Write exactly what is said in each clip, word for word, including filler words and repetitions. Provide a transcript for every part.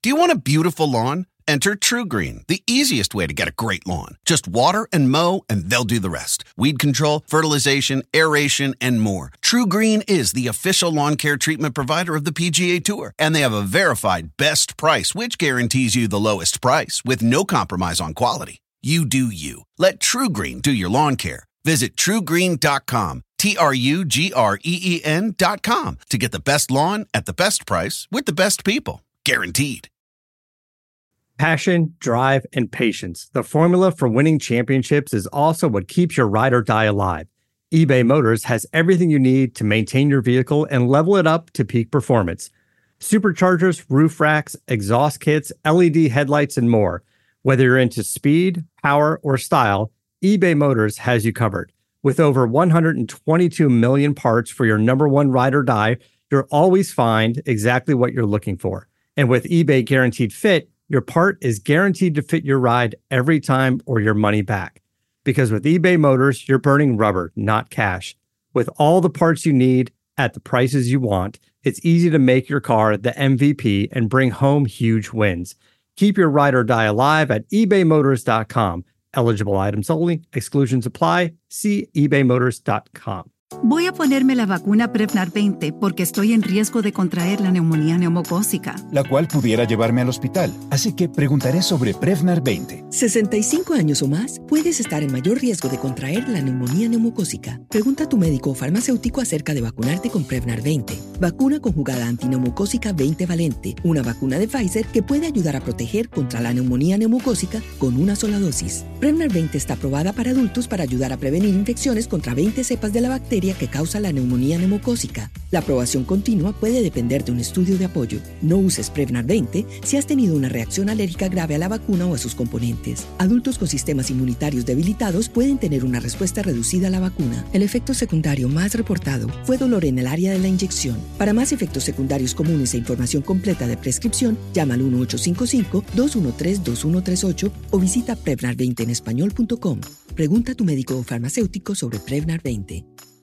Do you want a beautiful lawn? Enter TruGreen, the easiest way to get a great lawn. Just water and mow, and they'll do the rest. Weed control, fertilization, aeration, and more. TruGreen is the official lawn care treatment provider of the P G A Tour, and they have a verified best price, which guarantees you the lowest price with no compromise on quality. You do you. Let TruGreen do your lawn care. Visit true green dot com, T R U G R E E N dot com, to get the best lawn at the best price with the best people. Guaranteed. Passion, drive, and patience. The formula for winning championships is also what keeps your ride or die alive. eBay Motors has everything you need to maintain your vehicle and level it up to peak performance. Superchargers, roof racks, exhaust kits, L E D headlights, and more. Whether you're into speed, power, or style, eBay Motors has you covered. With over one hundred twenty-two million parts for your number one ride or die, you'll always find exactly what you're looking for. And with eBay Guaranteed Fit, your part is guaranteed to fit your ride every time or your money back. Because with eBay Motors, you're burning rubber, not cash. With all the parts you need at the prices you want, it's easy to make your car the M V P and bring home huge wins. Keep your ride or die alive at ebay motors dot com. Eligible items only. Exclusions apply. See ebay motors dot com. Voy a ponerme la vacuna Prevnar veinte porque estoy en riesgo de contraer la neumonía neumocócica, la cual pudiera llevarme al hospital. Así que preguntaré sobre Prevnar veinte. sesenta y cinco años o más, puedes estar en mayor riesgo de contraer la neumonía neumocócica. Pregunta a tu médico o farmacéutico acerca de vacunarte con Prevnar veinte. Vacuna conjugada antineumocócica veinte valente, una vacuna de Pfizer que puede ayudar a proteger contra la neumonía neumocócica con una sola dosis. Prevnar veinte está aprobada para adultos para ayudar a prevenir infecciones contra veinte cepas de la bacteria que causa la neumonía neumocócica. La aprobación continua puede depender de un estudio de apoyo. No uses Prevnar veinte si has tenido una reacción alérgica grave a la vacuna o a sus componentes. Adultos con sistemas inmunitarios debilitados pueden tener una respuesta reducida a la vacuna. El efecto secundario más reportado fue dolor en el área de la inyección. Para más efectos secundarios comunes e información completa de prescripción, llama al uno ocho cinco cinco, dos uno tres, dos uno tres ocho o visita prevnar veinte en español punto com. Pregunta a tu médico o farmacéutico sobre Prevnar veinte.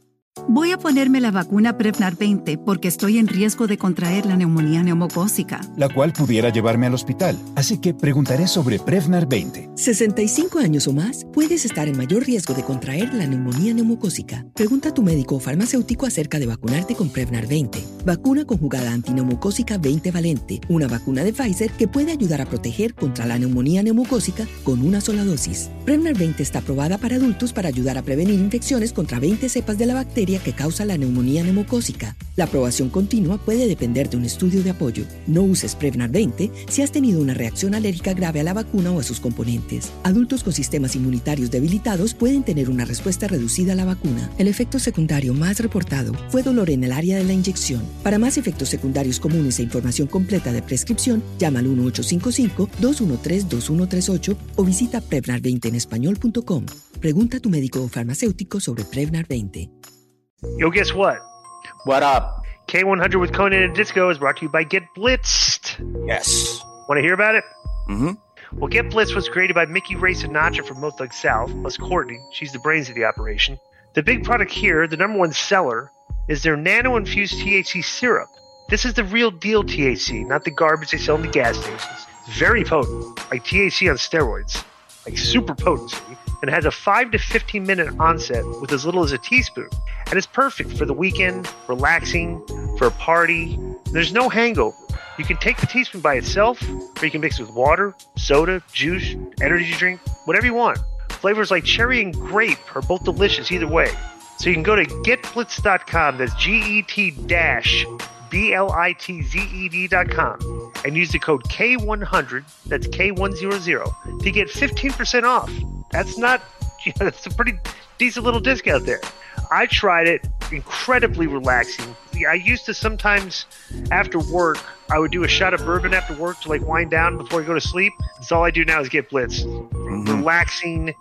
Voy a ponerme la vacuna Prevnar veinte porque estoy en riesgo de contraer la neumonía neumocócica, la cual pudiera llevarme al hospital. Así que preguntaré sobre Prevnar veinte. sesenta y cinco años o más, puedes estar en mayor riesgo de contraer la neumonía neumocócica. Pregunta a tu médico o farmacéutico acerca de vacunarte con Prevnar veinte. Vacuna conjugada antineumocócica veinte valente, una vacuna de Pfizer que puede ayudar a proteger contra la neumonía neumocócica con una sola dosis. Prevnar veinte está aprobada para adultos para ayudar a prevenir infecciones contra veinte cepas de la bacteria que causa la neumonía neumocócica. La aprobación continua puede depender de un estudio de apoyo. No uses Prevnar veinte si has tenido una reacción alérgica grave a la vacuna o a sus componentes. Adultos con sistemas inmunitarios debilitados pueden tener una respuesta reducida a la vacuna. El efecto secundario más reportado fue dolor en el área de la inyección. Para más efectos secundarios comunes e información completa de prescripción, llama al uno ocho cinco cinco, dos uno tres, dos uno tres ocho o visita prevnar veinte en español punto com. Pregunta a tu médico o farmacéutico sobre Prevnar veinte. Yo, guess what? What up? K one hundred with Conan and Disco is brought to you by Get Blitzed. Yes. Want to hear about it? Mm-hmm. Well, Get Blitzed was created by Mickey Ray Sinatra from Mo Thug South, plus Courtney. She's the brains of the operation. The big product here, the number one seller, is their nano-infused T H C syrup. This is the real deal T H C, not the garbage they sell in the gas stations. It's very potent, like T H C on steroids, like super potency, and has a five to fifteen minute onset with as little as a teaspoon. And it's perfect for the weekend, relaxing, for a party. There's no hangover. You can take the teaspoon by itself, or you can mix it with water, soda, juice, energy drink, whatever you want. Flavors like cherry and grape are both delicious either way. So you can go to get blitz dot com, that's G E T dash B L I T Z E D dot com, and use the code K one hundred, that's K one hundred, to get fifteen percent off. That's not, you know, that's a pretty decent little discount there. I tried it, incredibly relaxing. I used to sometimes, after work, I would do a shot of bourbon after work to like wind down before I go to sleep. That's all I do now is Get Blitzed. Mm-hmm. Relaxing,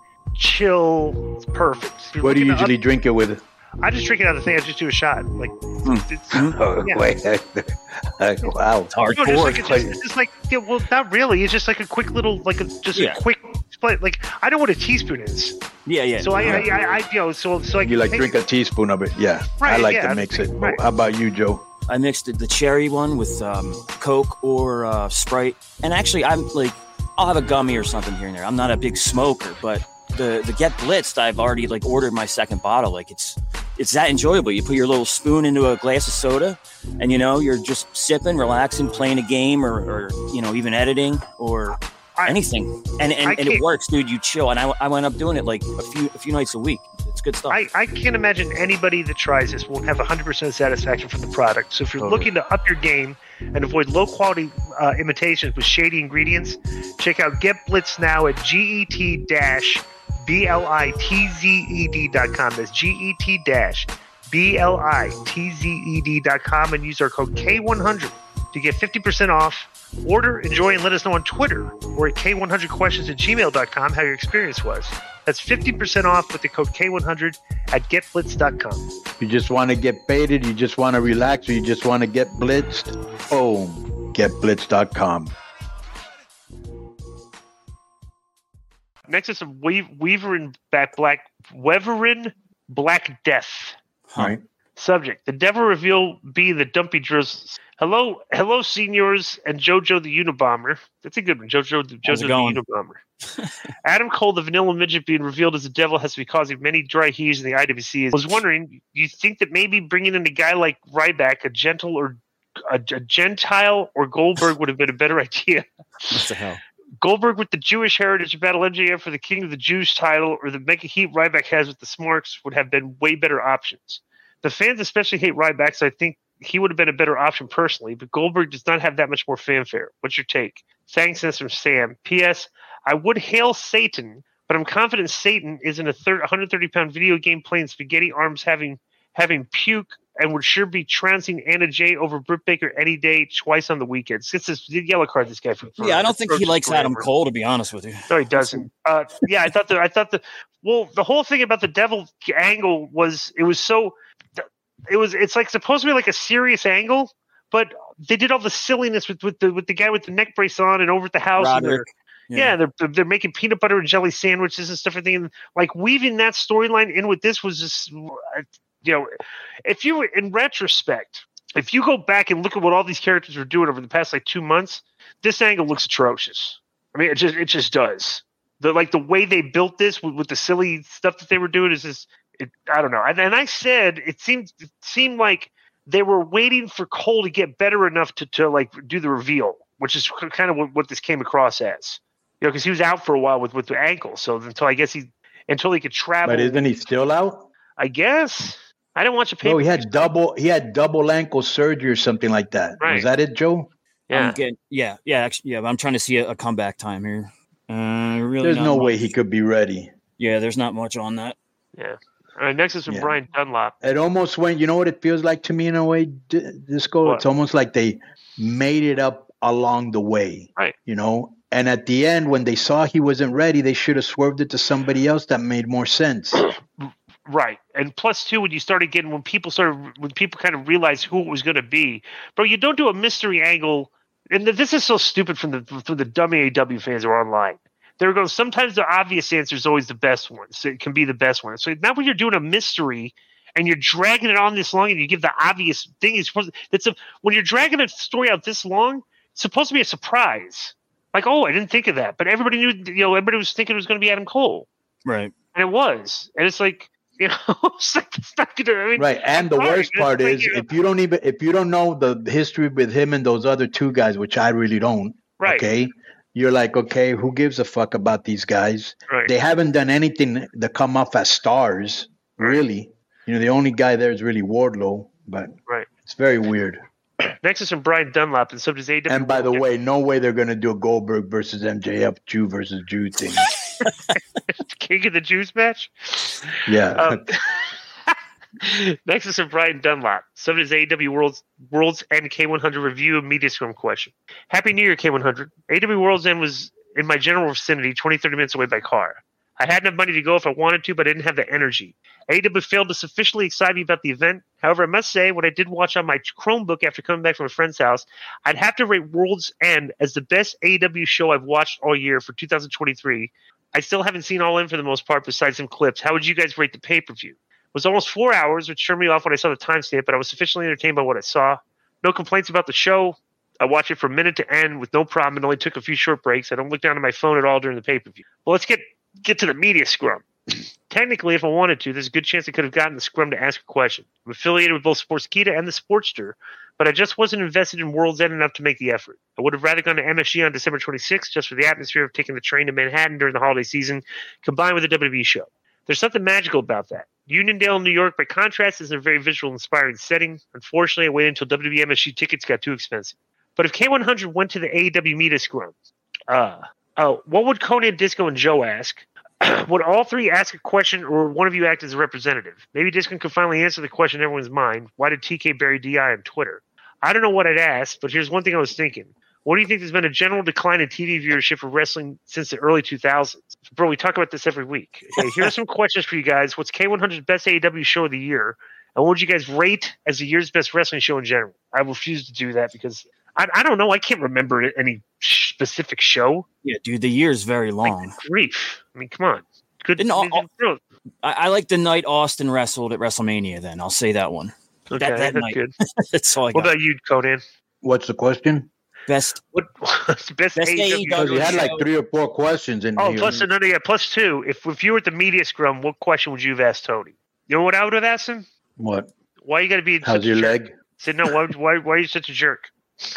chill, it's perfect. What do you usually up, drink it with? I just drink it out of the thing. I just do a shot. Like, mm. it's, oh, yeah. Wait, wow, it's hardcore. No, just like, it's, just, it's just like, yeah, well, not really. It's just like a quick little, like a just yeah. a quick split. Like, I know what a teaspoon is. Yeah, yeah. So I, I, I, I, you know, so so I you like drink a teaspoon of it. Yeah, right, I like yeah, to mix it. Right. How about you, Joe? I mixed the, the cherry one with um, Coke or uh, Sprite. And actually, I'm like, I'll have a gummy or something here and there. I'm not a big smoker, but the the Get Blitzed, I've already like ordered my second bottle. Like it's it's that enjoyable. You put your little spoon into a glass of soda, and you know you're just sipping, relaxing, playing a game, or, or you know even editing or I, anything, and and, and it works, dude. You chill, and I, I went up doing it like a few a few nights a week. It's good stuff. I, I can't imagine anybody that tries this won't have one hundred percent satisfaction from the product. So if you're Totally. looking to up your game and avoid low-quality uh, imitations with shady ingredients, check out Get Blitz now at get dash blitzed dot com. That's get dash blitzed dot com and use our code K one hundred to get fifty percent off. Order, enjoy, and let us know on Twitter or at K one hundred questions at gmail dot com how your experience was. That's fifty percent off with the code K one hundred at get blitz dot com. You just want to get baited, you just want to relax, or you just want to get blitzed? Boom. get blitz dot com. Next is some Weaver, Weaver and Black, Black Weverin Black Death. All right. Subject: The devil reveal be the dumpy drizzles. Hello, hello, seniors, and JoJo the Unabomber. That's a good one. JoJo, the, How's JoJo it going? the Unabomber. Adam Cole, the Vanilla Midget, being revealed as the devil has to be causing many dry heaves in the I W C. I was wondering, you think that maybe bringing in a guy like Ryback, a gentle or a, a Gentile, or Goldberg would have been a better idea? What the hell? Goldberg with the Jewish heritage battle M J F for the King of the Jews title, or the Mega Heat Ryback has with the Smarks would have been way better options. The fans especially hate Ryback, so I think he would have been a better option personally, but Goldberg does not have that much more fanfare. What's your take? Thanks, that's from Sam. P S. I would hail Satan, but I'm confident Satan isn't a one hundred thirty pound video game playing spaghetti arms having having puke and would sure be trouncing Anna Jay over Britt Baker any day, twice on the weekends. It's this yellow card, this guy. For, for, Yeah, I don't think he for likes forever. Adam Cole, to be honest with you. No, he doesn't. Uh, yeah, I thought the I thought the well, the whole thing about the devil angle was it was so it was it's like supposed to be like a serious angle, but they did all the silliness with, with the with the guy with the neck brace on and over at the house. And they're, Yeah. yeah, they're they're making peanut butter and jelly sandwiches and stuff. And like weaving that storyline in with this was just, you know, if you in retrospect, if you go back and look at what all these characters were doing over the past like two months, this angle looks atrocious. I mean, it just it just does. The like the way they built this with, with the silly stuff that they were doing is just it, I don't know. And, and I said it seemed it seemed like they were waiting for Cole to get better enough to to like do the reveal, which is kind of what, what this came across as. You know, because he was out for a while with with the ankle, so until I guess he until he could travel. But isn't he still out? I guess I didn't watch a paper. No, he had double. He had double ankle surgery or something like that. Right. Was that it, Joe? Yeah, I'm getting, yeah, yeah, actually, yeah. I'm trying to see a, a comeback time here. Uh, really, There's not no much. way he could be ready. Yeah, there's not much on that. yeah. All right, next is from Yeah. Brian Dunlop. It almost went. You know what it feels like to me in a way, D- Disco. What? It's almost like they made it up along the way. Right. You know, and at the end, when they saw he wasn't ready, they should have swerved it to somebody else that made more sense. Right, and plus two, when you started getting when people started when people kind of realized who it was going to be, bro. You don't do a mystery angle, and this is so stupid from the from the dumb A E W fans who are online. They're going. Sometimes the obvious answer is always the best one. So it can be the best one. So now when you're doing a mystery and you're dragging it on this long, and you give the obvious thing, is supposed that's a when you're dragging a story out this long, it's supposed to be a surprise. Like, oh, I didn't think of that, but everybody knew. You know, everybody was thinking it was going to be Adam Cole, Right. and it was. And it's like, you know, it's like it's not going to. I mean, Right, and the I'm sorry, worst it's part like, is you know, if you don't even if you don't know the history with him and those other two guys, which I really don't. Right. Okay, you're like, okay, who gives a fuck about these guys? Right. They haven't done anything to come off as stars, really. You know, the only guy there is really Wardlow, but Right. it's very weird. Next is from Brian Dunlop, and so does A E W. And by the way, no way they're gonna do a Goldberg versus M J F Jew versus Jew thing. King of the Jews match. Yeah. Um, next is from Brian Dunlop. So does A E W World's World's End K one hundred review and media scrum question. Happy New Year, K one hundred. A E W World's End was in my general vicinity, twenty, thirty minutes away by car. I had enough money to go if I wanted to, but I didn't have the energy. A E W failed to sufficiently excite me about the event. However, I must say, what I did watch on my Chromebook after coming back from a friend's house, I'd have to rate World's End as the best A E W show I've watched all year for two thousand twenty-three. I still haven't seen All In for the most part, besides some clips. How would you guys rate the pay-per-view? It was almost four hours, which turned me off when I saw the timestamp, but I was sufficiently entertained by what I saw. No complaints about the show. I watch it from minute to end with no problem and only took a few short breaks. I don't look down at my phone at all during the pay-per-view. Well, let's get get to the media scrum. Technically, if I wanted to, there's a good chance I could have gotten the scrum to ask a question. I'm affiliated with both Sportskeeda and the Sportster, but I just wasn't invested in World's End enough to make the effort. I would have rather gone to M S G on December twenty-sixth just for the atmosphere of taking the train to Manhattan during the holiday season, combined with the W W E show. There's something magical about that. Uniondale, New York, by contrast, is a very visual, inspiring setting. Unfortunately, I waited until W W E M S G tickets got too expensive. But if K one hundred went to the A E W media scrum, uh, uh, what would Conan, Disco, and Joe ask? Would all three ask a question, or would one of you act as a representative? Maybe Disco could finally answer the question in everyone's mind. Why did T K bury D I on Twitter? I don't know what I'd ask, but here's one thing I was thinking. What do you think there's been a general decline in T V viewership for wrestling since the early two thousands? Bro, we talk about this every week. Okay, here are some questions for you guys. What's K one hundred's best A E W show of the year? And what would you guys rate as the year's best wrestling show in general? I refuse to do that because I, I don't know. I can't remember any specific show. Yeah, dude, the year is very long. Like, grief. I mean, come on. Good. Didn't all, all, I, I like the night Austin wrestled at WrestleMania. Then I'll say that one. Okay, that, that that's night. good. That's all I got. What about you, Conan? What's the question? Best. What what's the best, best A E W? Because you had like three or four questions in oh, here. plus another, yeah, plus two. If if you were at the media scrum, what question would you have asked Tony? You know what I would have asked him? What? Why you got to be? How's such your a jerk? leg? I said no. Why why why are you such a jerk?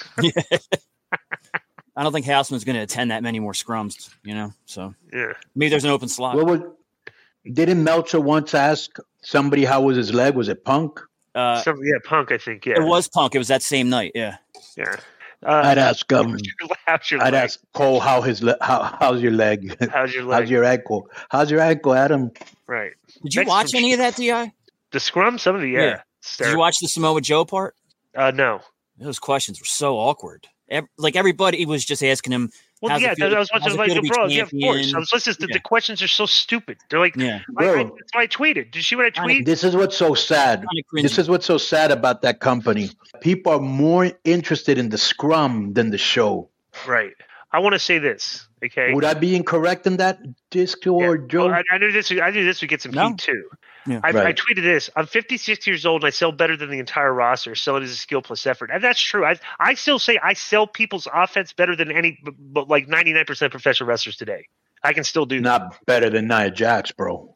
I don't think Houseman's going to attend that many more scrums. You know, so yeah, maybe there's an open slot. What would? Didn't Meltzer once ask somebody how was his leg? Was it Punk? Uh, Some, yeah, Punk. I think. Yeah, it was Punk. It was that same night. Yeah. Yeah. Uh, I'd ask um, how's your I'd leg? ask Cole how his le- how how's your leg? How's your leg? How's your ankle? How's your ankle, Adam? Right. Did you That's watch some any sh- of that, D I? The scrum? Some of it, yeah. Yeah. Did you watch the Samoa Joe part? Uh, no. Those questions were so awkward. Every, like everybody was just asking him. Well, yeah, I was watching like, bro, yeah, of course. I was listening to yeah. the questions are so stupid. They're like, yeah. I, I, Bro. that's why I tweeted. Did you see what I tweeted? This is what's so sad. This is what's so sad about that company. People are more interested in the scrum than the show. Right. I want to say this. Okay. Would I be incorrect in that, Disco yeah. or Joe? Well, I, I knew this. I knew this would get some no. heat too. Yeah. I, Right. I tweeted this. I'm fifty-six years old and I sell better than the entire roster. Sell it as a skill plus effort, and that's true. I I still say I sell people's offense better than any, but like ninety-nine percent of professional wrestlers today. I can still do that. Not better than Nia Jax, bro.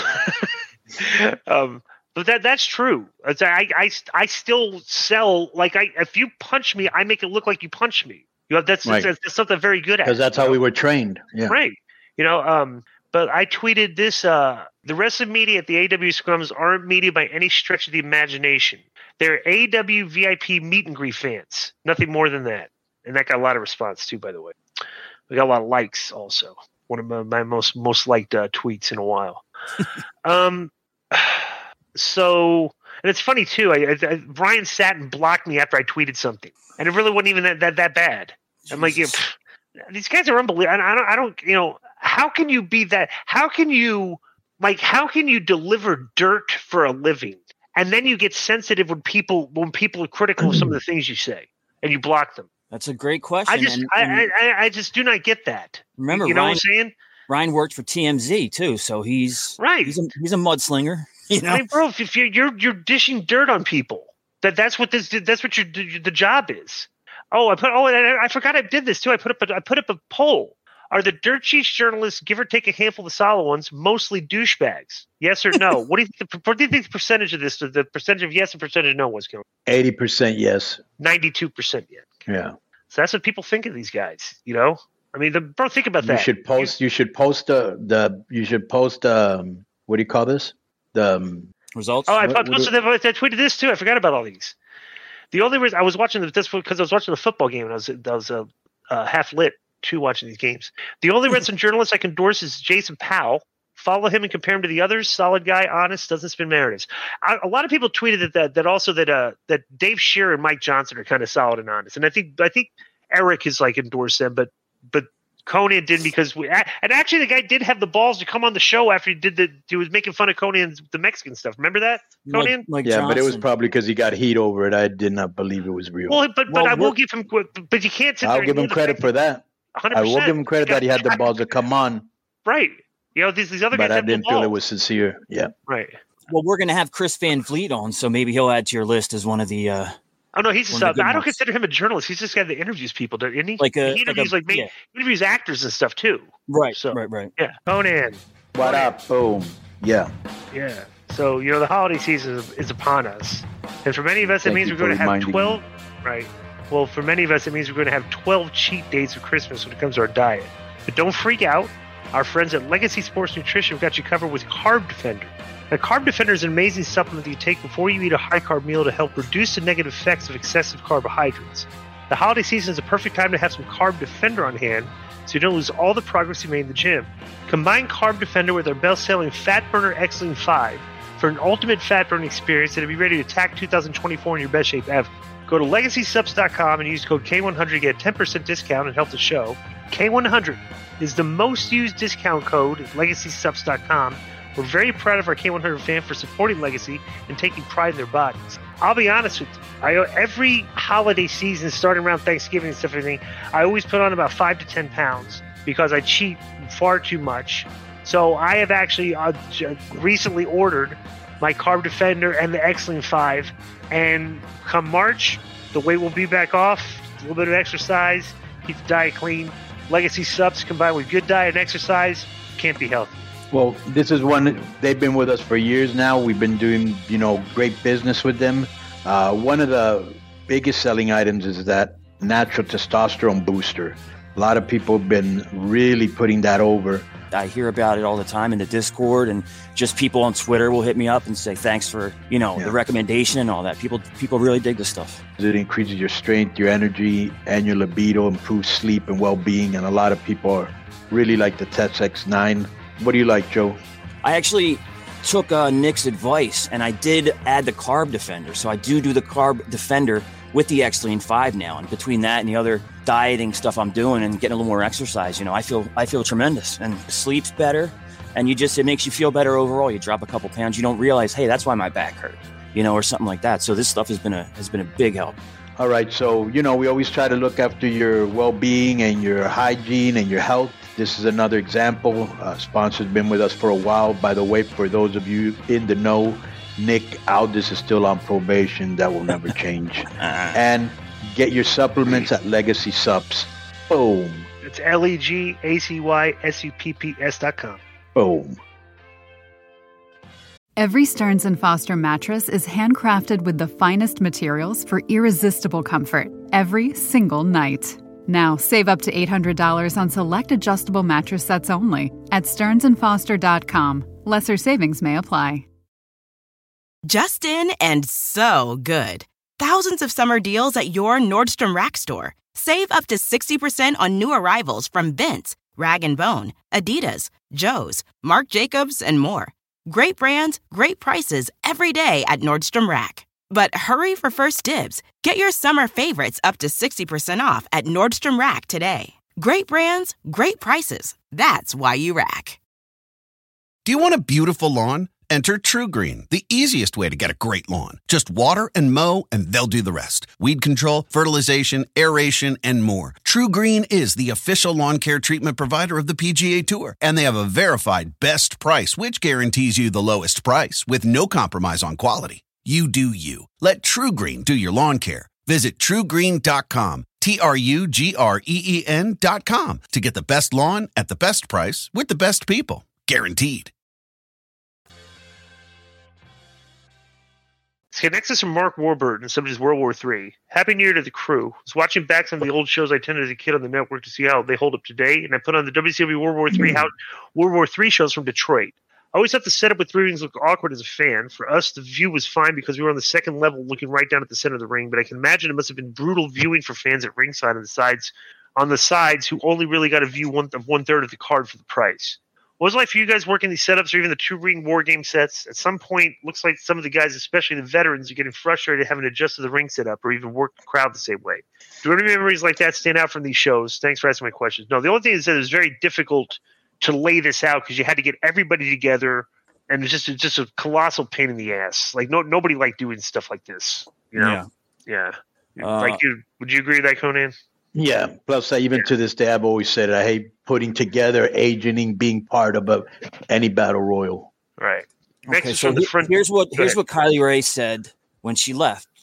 um, but that that's true. It's, I I I still sell like I. If you punch me, I make it look like you punched me. You know, that's Right. that's, that's something very good at. Because that's how we were trained. Yeah. Right. You know, um, but I tweeted this, uh, the rest of media at the A E W scrums aren't media by any stretch of the imagination. They're A E W V I P meet and greet fans. Nothing more than that. And that got a lot of response too, by the way. We got a lot of likes also. One of my, my most, most liked uh, tweets in a while. um, so, and it's funny too. I, I, Brian Satin blocked me after I tweeted something. And it really wasn't even that, that, that bad. I'm like, yeah, pff, these guys are unbelievable. I, I don't, I don't, you know, how can you be that? How can you, like, how can you deliver dirt for a living? And then you get sensitive when people, when people are critical of some of the things you say and you block them. That's a great question. I just, and, I, and I, I just do not get that. remember, you know Ryan, what I'm saying? Ryan worked for T M Z too, so he's Right. He's a, he's a mudslinger. You know, I mean, bro, if you're, you're, you're dishing dirt on people, that that's what this, that's what your, the job is. Oh, I put, oh, I, I forgot I did this too. I put up, a, I put up a poll. Are the dirt sheets journalists, give or take a handful of solid ones, mostly douchebags? Yes or no? what do you think? The, what do you think the percentage of this? The percentage of yes and percentage of no was going. Eighty percent yes. Ninety-two percent yes. Yeah. So that's what people think of these guys. You know, I mean, the, bro, think about You that. should post. You should post the the. You should post um. What do you call this? The um, results. Oh, I, What- I posted that. I tweeted this too. I forgot about all these. The only reason I was watching the, this because I was watching the football game and I was I was uh, uh, half lit too watching these games. The only wrestling journalist I can endorse is Jason Powell. Follow him and compare him to the others. Solid guy, honest, doesn't spin narratives. I, a lot of people tweeted that that, that also that uh that Dave Shearer and Mike Johnson are kind of solid and honest, and I think I think Eric has like endorsed them, but but Conan didn't because we and actually the guy did have the balls to come on the show after he did the he was making fun of Conan's the Mexican stuff. Remember that, Conan? Like, like yeah, Johnson. but it was probably because he got heat over it. I did not believe it was real. Well, but but Well, I will we're- give him but you can't sit I'll there give and him ignore the credit fact for that. one hundred I percent. will give him credit that he had the balls to come on, Right. You know, these, these other guys but I have no didn't feel it balls. was sincere. Yeah. Right. Well, we're going to have Chris Van Vliet on, so maybe he'll add to your list as one of the uh, Oh no, he's just. One Uh, of the good I don't ones. consider him a journalist. He's just a guy that interviews people, isn't he? Like a- he interviews like a- like, main, yeah. he interviews actors and stuff too. Right. So right. Right. yeah, Conan. What Conan. up? Boom. Yeah. Yeah. So you know the holiday season is, is upon us, and for many of us, it Thank means you we're going to for have reminding twelve. Right. Well, for many of us, it means we're going to have twelve cheat days for Christmas when it comes to our diet. But don't freak out. Our friends at Legacy Sports Nutrition have got you covered with Carb Defender. Now, Carb Defender is an amazing supplement that you take before you eat a high-carb meal to help reduce the negative effects of excessive carbohydrates. The holiday season is a perfect time to have some Carb Defender on hand so you don't lose all the progress you made in the gym. Combine Carb Defender with our best-selling Fat Burner X-Lean five for an ultimate fat burning experience that'll be ready to attack two thousand twenty-four in your best shape ever. Go to legacy subs dot com and use code K one hundred to get a ten percent discount and help the show. K one hundred is the most used discount code at legacy subs dot com. We're very proud of our K one hundred fan for supporting Legacy and taking pride in their bodies. I'll be honest with you. I, every holiday season, starting around Thanksgiving and stuff, everything, I always put on about five to ten pounds because I cheat far too much. So I have actually uh, recently ordered my Carb Defender and the X-Lean five. And come March, the weight will be back off. A little bit of exercise, keep the diet clean. Legacy subs combined with good diet and exercise can't be healthy. Well, this is one, they've been with us for years now. We've been doing, you know, great business with them. Uh, one of the biggest selling items is that natural testosterone booster. A lot of people have been really putting that over. I hear about it all the time in the Discord, and just people on Twitter will hit me up and say, thanks for, you know, Yeah. the recommendation and all that. People, people really dig this stuff. It increases your strength, your energy, and your libido, improves sleep and well-being. And a lot of people are really like the T E S X nine. What do you like, Joe? I actually took uh, Nick's advice, and I did add the Carb Defender. So I do do the Carb Defender with the X-Lean five now. And between that and the other dieting stuff I'm doing and getting a little more exercise, you know, I feel I feel tremendous. And sleep's better, and you just, it makes you feel better overall. You drop a couple pounds, you don't realize, hey, that's why my back hurt, you know, or something like that. So this stuff has been a has been a big help. All right, so, you know, we always try to look after your well-being and your hygiene and your health. This is another example. Uh, sponsor's been with us for a while. By the way, for those of you in the know, Nick Aldis is still on probation. That will never change. And get your supplements at Legacy Subs. Boom. It's L E G A C Y S U P P S dot com. Boom. Every Stearns and Foster mattress is handcrafted with the finest materials for irresistible comfort every single night. Now, save up to eight hundred dollars on select adjustable mattress sets only at stearns and foster dot com. Lesser savings may apply. Just in and so good. Thousands of summer deals at your Nordstrom Rack store. Save up to sixty percent on new arrivals from Vince, Rag and Bone, Adidas, Joe's, Marc Jacobs, and more. Great brands, great prices every day at Nordstrom Rack. But hurry for first dibs. Get your summer favorites up to sixty percent off at Nordstrom Rack today. Great brands, great prices. That's why you rack. Do you want a beautiful lawn? Enter TruGreen, the easiest way to get a great lawn. Just water and mow, and they'll do the rest. Weed control, fertilization, aeration, and more. TruGreen is the official lawn care treatment provider of the P G A Tour, and they have a verified best price, which guarantees you the lowest price with no compromise on quality. You do you. Let TruGreen do your lawn care. Visit true green dot com, T R U G R E E N dot com, to get the best lawn at the best price with the best people. Guaranteed. This connects us from Mark Warburton, somebody's World War Three. Happy New Year to the crew. I was watching back some of the old shows I attended as a kid on the network to see how they hold up today, and I put on the W C W World War Three how World War Three shows from Detroit. I always thought the setup with three rings looked awkward as a fan. For us, the view was fine because we were on the second level looking right down at the center of the ring, but I can imagine it must have been brutal viewing for fans at ringside on the sides on the sides who only really got a view one of one third of the card for the price. What was it like for you guys working these setups or even the two-ring war game sets? At some point, looks like some of the guys, especially the veterans, are getting frustrated having to adjust to the ring setup or even work the crowd the same way. Do any memories like that stand out from these shows? Thanks for asking my questions. No, the only thing is that it was very difficult to lay this out because you had to get everybody together, and it's just it's just a colossal pain in the ass. Like no nobody liked doing stuff like this. You know? Yeah. Yeah. Uh, like you, would you agree with that, Conan? Yeah. Plus, I, even to this day, I've always said I hate putting together, agenting, being part of a, any battle royal. Right. Okay, so he- here's what here's what Kylie Ray said when she left.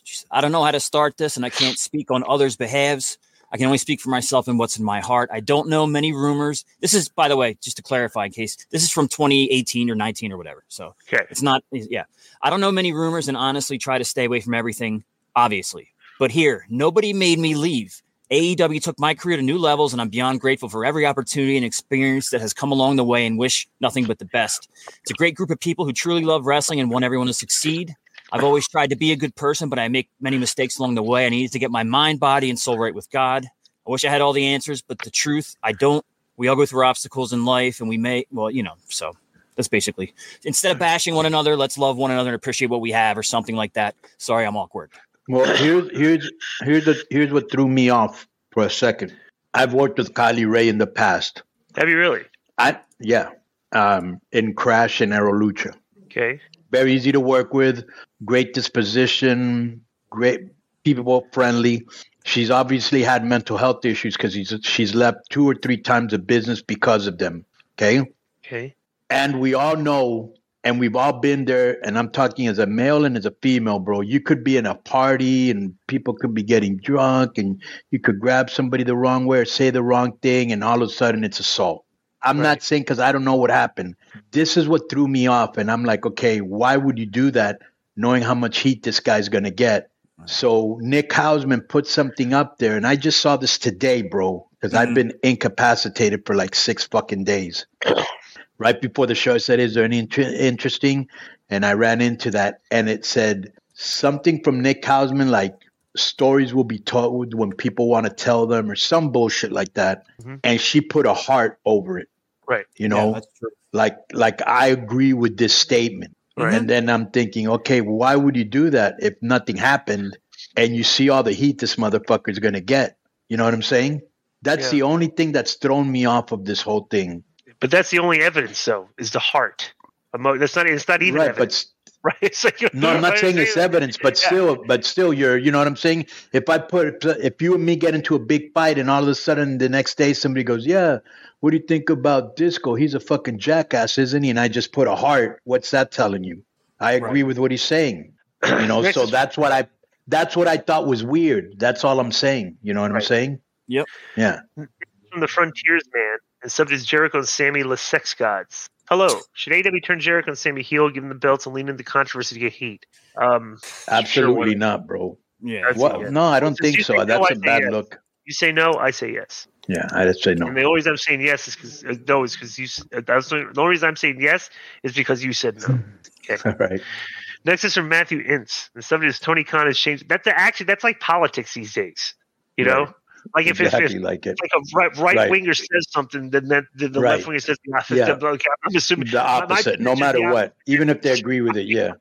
I don't know how to start this, and I can't speak on others' behalves. I can only speak for myself and what's in my heart. I don't know many rumors. This is, by the way, just to clarify in case, this is from twenty eighteen or nineteen or whatever. So okay. It's not, yeah. I don't know many rumors and honestly try to stay away from everything, obviously. But here, nobody made me leave. A E W took my career to new levels, and I'm beyond grateful for every opportunity and experience that has come along the way and wish nothing but the best. It's a great group of people who truly love wrestling and want everyone to succeed. I've always tried to be a good person, but I make many mistakes along the way. I needed to get my mind, body, and soul right with God. I wish I had all the answers, but the truth, I don't. We all go through obstacles in life, and we may, well, you know, so that's basically, instead of bashing one another, let's love one another and appreciate what we have or something like that. Sorry, I'm awkward. Well, here's here's here's the here's what threw me off for a second. I've worked with Kylie Ray in the past. Have you really? I yeah, um, in Crash and Aero Lucha. Okay. Very easy to work with. Great disposition. Great people friendly. She's obviously had mental health issues because she's she's left two or three times a business because of them. Okay. Okay. And we all know. And we've all been there, and I'm talking as a male and as a female, bro. You could be in a party, and people could be getting drunk, and you could grab somebody the wrong way or say the wrong thing, and all of a sudden it's assault. I'm right. not saying because I don't know what happened. This is what threw me off, and I'm like, okay, why would you do that knowing how much heat this guy's going to get? Right. So Nick Hausman put something up there, and I just saw this today, bro, because mm-hmm. I've been incapacitated for like six fucking days. Right before the show, I said, is there any inter- interesting? And I ran into that, and it said something from Nick Hausman, like stories will be told when people want to tell them or some bullshit like that. Mm-hmm. And she put a heart over it. Right. You know, yeah, that's true. like like I agree with this statement. Right. And then I'm thinking, okay, why would you do that if nothing happened and you see all the heat this motherfucker's going to get? You know what I'm saying? That's yeah. the only thing that's thrown me off of this whole thing. But that's the only evidence, though, is the heart. Emo- that's not. It's not even right, evidence. But, right. It's like, no, I'm not saying it's evidence, but yeah. still, but still, you're. You know what I'm saying? If I put, if you and me get into a big fight, and all of a sudden the next day somebody goes, "Yeah, what do you think about Disco? He's a fucking jackass, isn't he?" And I just put a heart. What's that telling you? I agree right. with what he's saying. You know, so that's what I. That's what I thought was weird. That's all I'm saying. You know what right. I'm saying? Yep. Yeah. From the Frontiers Man. And subject is Jericho and Sammy, the Sex Gods. Hello. Should A E W turn Jericho and Sammy heel, give them the belts, and lean into controversy to get heat? Um, Absolutely sure not, bro. Yeah. What? No, I don't think so. That's no, a bad yes. look. You say no, I say yes. Yeah, I just say no. And the only reason I'm saying yes is because uh, no, is because you. Uh, that's the, the only reason I'm saying yes is because you said no. Okay. All right. Next is from Matthew Ince. The subject is Tony Khan has changed. That's a, actually that's like politics these days. You right. know. Like if, exactly if, if like, it. like a right, right, right winger says something, then that, the, the right. left winger says the opposite. Yeah. Okay, I'm assuming the opposite, no matter what, even if they agree with it. Yeah.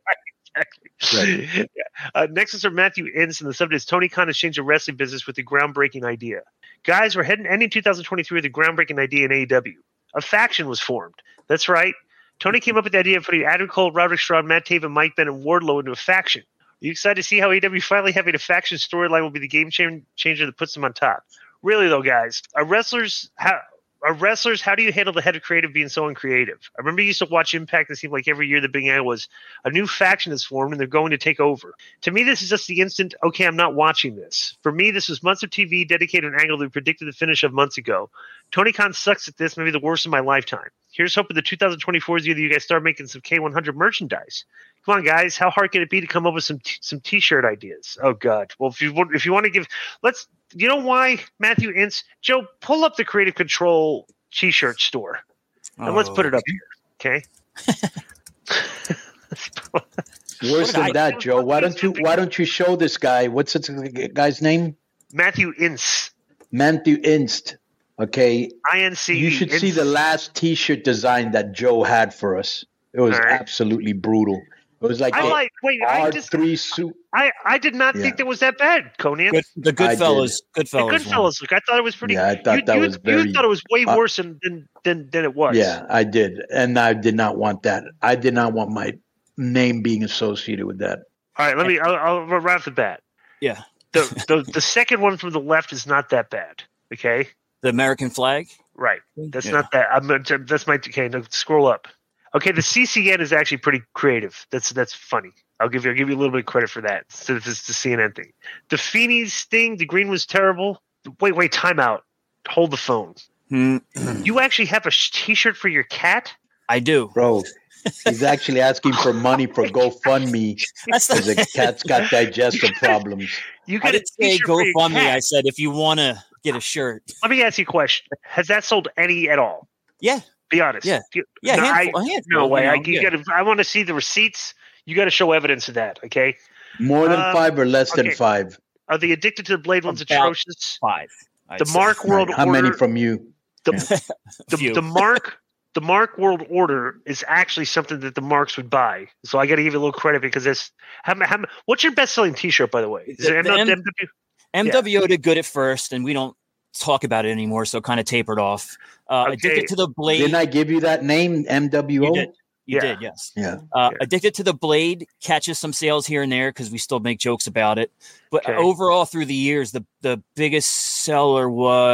Exactly. Right. Yeah. Uh, next is from Matthew Ince, and the subject is Tony Khan has changed the wrestling business with the groundbreaking idea. Guys, we're heading ending two thousand twenty-three with a groundbreaking idea in A E W. A faction was formed. That's right. Tony came up with the idea of putting Adam Cole, Roderick Strong, Matt Taven, Mike Bennett, and Wardlow into a faction. Are you excited to see how A E W finally having a faction storyline will be the game changer that puts them on top? Really though, guys, are wrestlers how are wrestlers? How do you handle the head of creative being so uncreative? I remember you used to watch Impact, and it seemed like every year the big idea was a new faction is formed and they're going to take over. To me, this is just the instant. Okay, I'm not watching this. For me, this was months of T V dedicated to an angle that we predicted the finish of months ago. Tony Khan sucks at this, maybe the worst of my lifetime. Here's hoping the two thousand twenty-four is year that you guys start making some K one hundred merchandise. Come on, guys, how hard can it be to come up with some t- some T-shirt ideas? Oh God. Well, if you want, if you want to give, let's. You know why, Matthew Ince? Joe, pull up the Creative Control T-shirt store, and oh. let's put it up here, okay? Worse than I, that, Joe. Why don't you Why don't you show this guy? What's this guy's name? Matthew Ince. Matthew Ince. Okay. I N C E. You should Ince. see the last T-shirt design that Joe had for us. It was right. absolutely brutal. It was like I like wait. I just three suit. I, I did not yeah. think that was that bad, Conan. Good, the Goodfellas, Goodfellas, the Goodfellas look. I thought it was pretty. Yeah, I thought you, that you, was very. You thought it was way uh, worse than, than than than it was. Yeah, I did, and I did not want that. I did not want my name being associated with that. All right, let me. I'll, I'll right off the bat. Yeah. The the the second one from the left is not that bad. Okay. The American flag. Right. That's yeah. not that. I'm. That's my. Okay. No, scroll up. Okay. The C C N is actually pretty creative. That's that's funny. I'll give you I'll give you a little bit of credit for that. So this is the C N N thing. The Feeney's thing, the green was terrible. Wait, wait, time out. Hold the phone. You actually have a sh- T-shirt for your cat? I do. Bro, he's actually asking for money for GoFundMe because the cat's got digestive problems. You got I didn't a say T-shirt for your GoFundMe. cat. I said if you want to get a shirt. Let me ask you a question. Has that sold any at all? Yeah. Be honest. Yeah. You- Yeah, No, handful- I, a handful, no way. you know, I, you yeah. gotta, I want to see the receipts. You got to show evidence of that, okay? More than Um, five or less okay. than five? Are the Addicted to the Blade ones About atrocious? Five. I'd The say. Mark World Right. How Order. many from you? the, the, Few. the Mark the Mark World Order is actually something that the Marks would buy. So I got to give you a little credit because it's how, how, what's your best selling T-shirt, by the way? Is The- it the M- M- MW? M W O did good at first, and we don't talk about it anymore, so kind of tapered off. Uh, Okay. Addicted to the Blade. Didn't I give you that name, M W O? You did. You Yeah. did, yes. Yeah. Uh, Yeah. Addicted to the Blade catches some sales here and there because we still make jokes about it. But Okay. overall, through the years, the, the biggest seller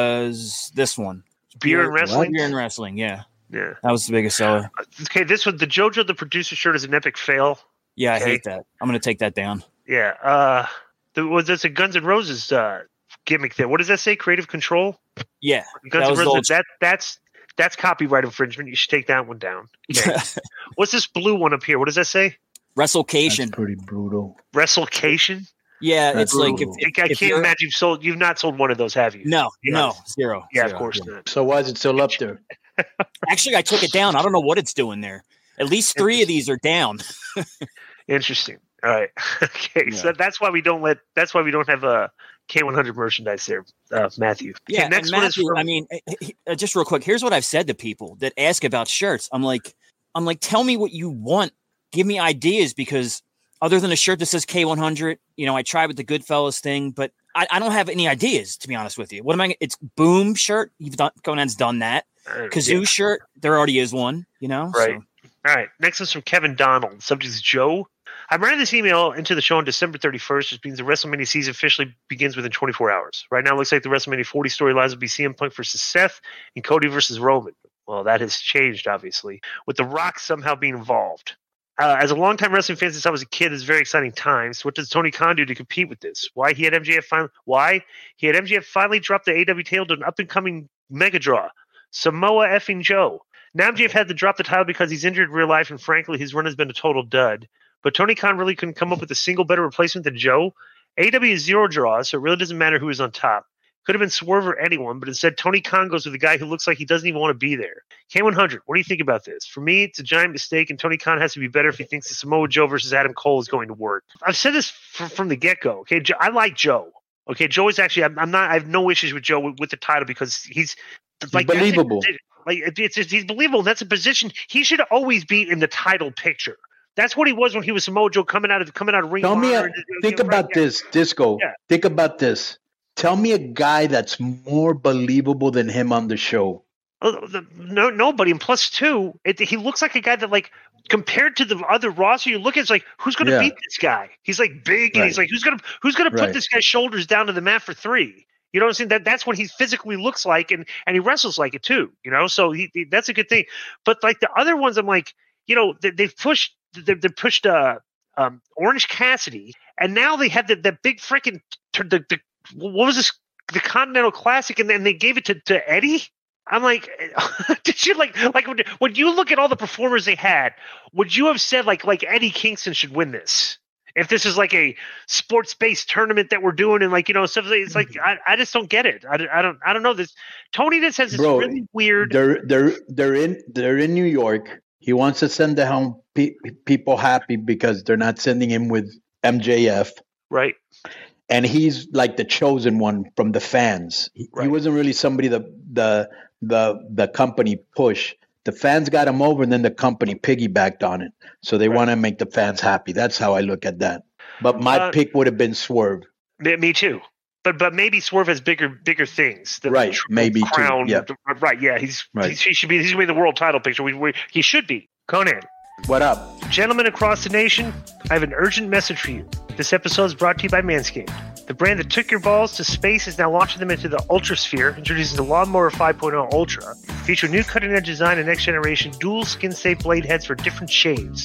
was this one. Beer and wrestling? Beer and wrestling, yeah. Yeah. That was the biggest seller. Okay, this one, the JoJo the producer shirt is an epic fail. Yeah, I Okay. hate that. I'm going to take that down. Yeah. Uh, there was this a Guns N' Roses uh, gimmick there. What does that say? Creative control? Yeah. Guns That N' was the Roses. old- That that's that's copyright infringement. You should take that one down. Okay. What's this blue one up here? What does that say? That's WrestleCation. pretty brutal. WrestleCation? Yeah, That's it's like if, brutal. if, I if can't you're- imagine you've sold. You've not sold one of those, have you? No, Yeah. no, zero. Yeah, of zero, course yeah. not. So why is it still up there? Actually, I took it down. I don't know what it's doing there. At least three of these are down. Interesting. All right. Okay. So Yeah. that's why we don't let. That's why we don't have a K one hundred merchandise there, uh, Matthew. Okay, Yeah, next and one is Matthew, from, I mean, eh, eh, eh, just real quick. Here's what I've said to people that ask about shirts. I'm like, I'm like, tell me what you want. Give me ideas because other than a shirt that says K one hundred, you know, I tried with the Goodfellas thing, but I, I don't have any ideas to be honest with you. What am I? It's Boom shirt. You've done Conan's done that. uh, Kazoo yeah. shirt. There already is one. You know, Right. So, All right. Next is from Kevin Donald. Subject is Joe. I ran this email into the show on December thirty-first, which means the WrestleMania season officially begins within twenty-four hours. Right now, it looks like the WrestleMania forty storylines will be C M Punk versus Seth and Cody versus Roman. Well, that has changed, obviously, with The Rock somehow being involved. Uh, as a longtime wrestling fan since I was a kid, it's very exciting times. What does Tony Khan do to compete with this? Why he had M J F finally? Why he had M J F finally drop the A E W title to an up and coming mega draw, Samoa effing Joe. Now M J F had to drop the title because he's injured in real life, and frankly, his run has been a total dud. But Tony Khan really couldn't come up with a single better replacement than Joe. A E W is zero draws, so it really doesn't matter who is on top. Could have been Swerve or anyone, but instead Tony Khan goes with a guy who looks like he doesn't even want to be there. K one hundred, what do you think about this? For me, it's a giant mistake, and Tony Khan has to be better if he thinks the Samoa Joe versus Adam Cole is going to work. I've said this from, from the get-go. Okay, Jo- I like Joe. Okay, Joe is actually. I'm, I'm not. I have no issues with Joe with, with the title because he's like that's a believable. posi- Like it- it's, it's he's believable. That's a position he should always be in the title picture. That's what he was when he was Samoa Joe coming out of coming out of Ring Tell of me, Honor a, and- think right, about yeah. this, Disco. Yeah. Think about this. Tell me a guy that's more believable than him on the show. Oh, the, no, nobody. And plus two, it, he looks like a guy that, like, compared to the other roster, you look at it's like, who's going to Yeah. beat this guy? He's like big, and Right. he's like, who's going to who's going to put Right. this guy's shoulders down to the mat for three? You know what I'm saying? That that's what he physically looks like, and and he wrestles like it too. You know, so he, he that's a good thing. But like the other ones, I'm like, you know, they, they've pushed they they pushed uh um Orange Cassidy, and now they have the the big freaking the, the what was this the Continental Classic, and then they gave it to to Eddie. I'm like, did you like like when, when you look at all the performers they had, would you have said like like Eddie Kingston should win this? If this is like a sports based tournament that we're doing and like, you know, stuff, it's like I, I just don't get it. I, I don't I don't know this. Tony just has this Bro, really weird. They're they're they're in they're in New York. He wants to send the home pe- people happy because they're not sending him with M J F. Right. And he's like the chosen one from the fans. He, Right. he wasn't really somebody the the the the company pushed. The fans got him over, and then the company piggybacked on it. So they Right. want to make the fans happy. That's how I look at that. But my Uh, pick would have been Swerve. Me, me too. But but maybe Swerve has bigger bigger things. The Right, Triple maybe too, Crown. yeah. the- right. Yeah. He's, Right. he's he should be he's gonna be in the world title picture. We, we, he should be. Conan. What up? Gentlemen across the nation, I have an urgent message for you. This episode is brought to you by Manscaped. The brand that took your balls to space is now launching them into the Ultrasphere, introducing the Lawnmower five point oh Ultra, featuring new cutting-edge design and next-generation dual skin-safe blade heads for different shaves.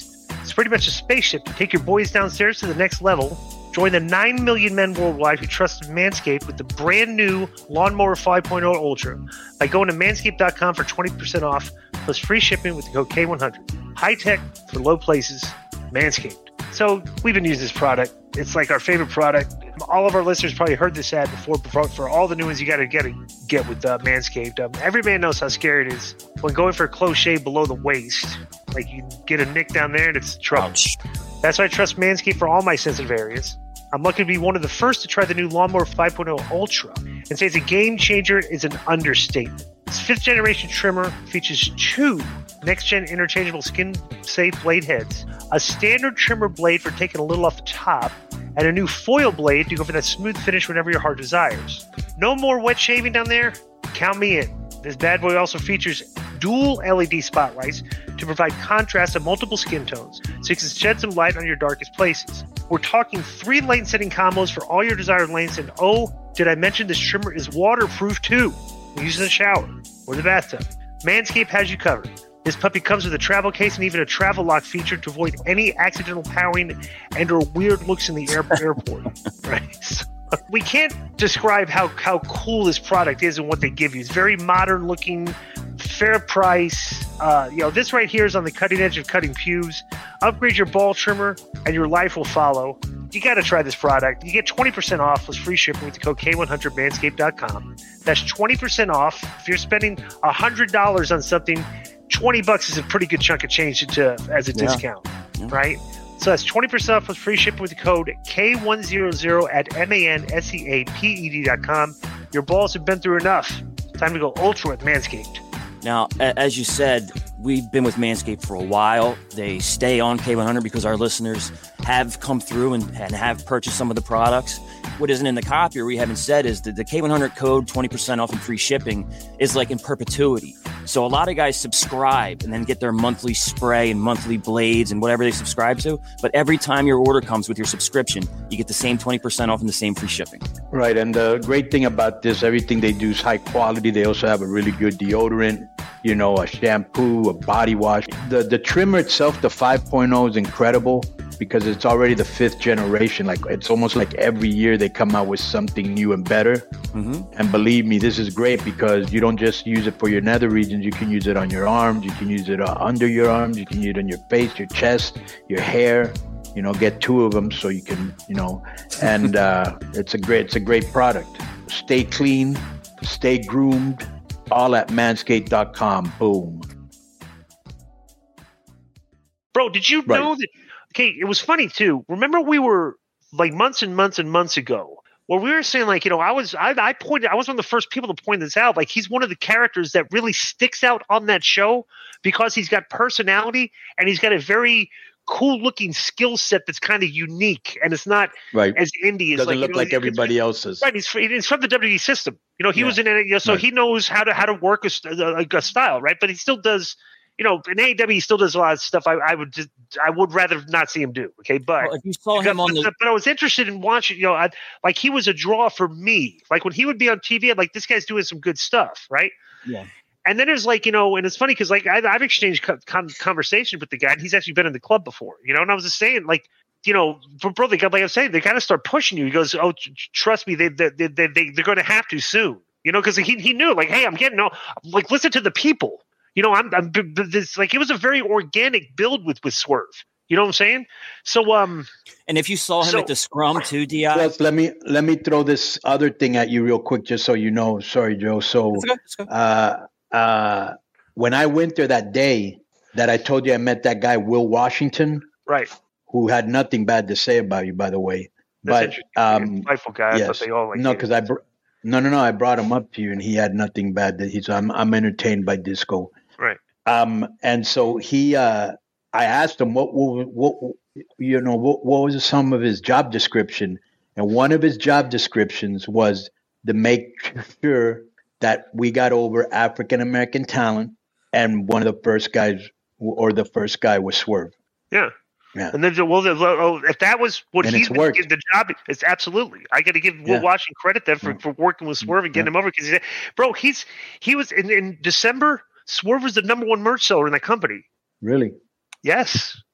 It's pretty much a spaceship to take your boys downstairs to the next level. Join the nine million men worldwide who trust Manscaped with the brand new Lawnmower five point oh Ultra by going to manscaped dot com for twenty percent off plus free shipping with the code K one hundred. High tech for low places, Manscaped. So we've been using this product. It's like our favorite product. All of our listeners probably heard this ad before. For, for all the new ones you got to get get with uh, Manscaped. Um, every man knows how scary it is when going for a close shave below the waist. Like you get a nick down there and it's trouble. Ouch. That's why I trust Manscaped for all my sensitive areas. I'm lucky to be one of the first to try the new Lawnmower five point oh Ultra. And say it's a game changer is an understatement. This fifth generation trimmer features two next-gen interchangeable skin-safe blade heads, a standard trimmer blade for taking a little off the top, and a new foil blade to go for that smooth finish whenever your heart desires. No more wet shaving down there? Count me in. This bad boy also features dual L E D spotlights to provide contrast to multiple skin tones, so you can shed some light on your darkest places. We're talking three lane setting combos for all your desired lanes, and oh, did I mention this trimmer is waterproof too? Use in the shower or the bathtub. Manscaped has you covered. This puppy comes with a travel case and even a travel lock feature to avoid any accidental powering and or weird looks in the air- airport. Right? So, we can't describe how, how cool this product is and what they give you. It's very modern looking, fair price. Uh, you know, this right here is on the cutting edge of cutting pubes. Upgrade your ball trimmer and your life will follow. You got to try this product. You get twenty percent off with free shipping with the code K one hundred manscaped dot com. That's twenty percent off. If you're spending one hundred dollars on something, twenty bucks is a pretty good chunk of change to, as a yeah. discount, yeah. right? So that's twenty percent off with free shipping with the code K one hundred at M A N S E A P E D dot com. Your balls have been through enough. Time to go ultra with Manscaped. Now, as you said, we've been with Manscaped for a while. They stay on K one hundred because our listeners have come through and, and have purchased some of the products. What isn't in the copy or we haven't said is that the K one hundred code, twenty percent off and free shipping, is like in perpetuity. So a lot of guys subscribe and then get their monthly spray and monthly blades and whatever they subscribe to. But every time your order comes with your subscription, you get the same twenty percent off and the same free shipping. Right. And the great thing about this, everything they do is high quality. They also have a really good deodorant, you know, a shampoo, a body wash. The the trimmer itself, the five point oh, is incredible because it's already the fifth generation. Like it's almost like every year they come out with something new and better. Mm-hmm. And believe me, this is great because you don't just use it for your nether regions. You can use it on your arms. You can use it uh, under your arms. You can use it on your face, your chest, your hair. You know, get two of them so you can, you know, and uh, it's a great, it's a great product. Stay clean, stay groomed, all at manscaped dot com. Boom. Bro, did you right. know that? Okay, it was funny too. Remember, we were like months and months and months ago where we were saying, like, you know, I was, I, I pointed, I was one of the first people to point this out. Like, he's one of the characters that really sticks out on that show because he's got personality and he's got a very cool looking skill set that's kind of unique, and it's not right. as indie as doesn't like, look you know, like everybody else's. Right, he's, he's from the W W E system. You know, he yeah. was in it, you know, so right. he knows how to how to work a, a, a style, right? But he still does. You know, in A E W, he still does a lot of stuff I, I would just, I would rather not see him do. Okay, but well, if you saw him on but, the, but I was interested in watching. You know, I, like he was a draw for me. Like when he would be on T V, I'm like, this guy's doing some good stuff, right? Yeah. And then it's like, you know, and it's funny because like I, I've exchanged con- conversation with the guy, and he's actually been in the club before, you know. And I was just saying, like, you know, bro, they got, like I'm saying, they got to start pushing you. He goes, oh, tr- trust me, they they they, they, they they're going to have to soon, you know, because he he knew, like, hey, I'm getting no, like, listen to the people. You know, I'm, I'm this like it was a very organic build with with Swerve. You know what I'm saying? So, um, and if you saw him so, at the scrum too, D I. Plus, let me let me throw this other thing at you real quick, just so you know. Sorry, Joe. So, let's go, let's go. Uh, uh, when I went there that day, that I told you I met that guy Will Washington, right? Who had nothing bad to say about you, by the way. That's but um, delightful guy. Yes. I thought they all like no, because I. Br- no, no, no. I brought him up to you, and he had nothing bad. That he's. I'm. I'm entertained by disco. Right. Um, and so he, uh, I asked him what, what, what, you know, what, what was some of his job description, and one of his job descriptions was to make sure that we got over African American talent, and one of the first guys, or the first guy, was Swerve. Yeah. Yeah. And then, well, if that was what and he's been worked. getting the job, it's absolutely. I got to give Will yeah. Washington credit then for, yeah. for working with Swerve and getting yeah. him over because, he, bro, he's he was in, in December. Swerve was the number one merch seller in that company. Really? Yes.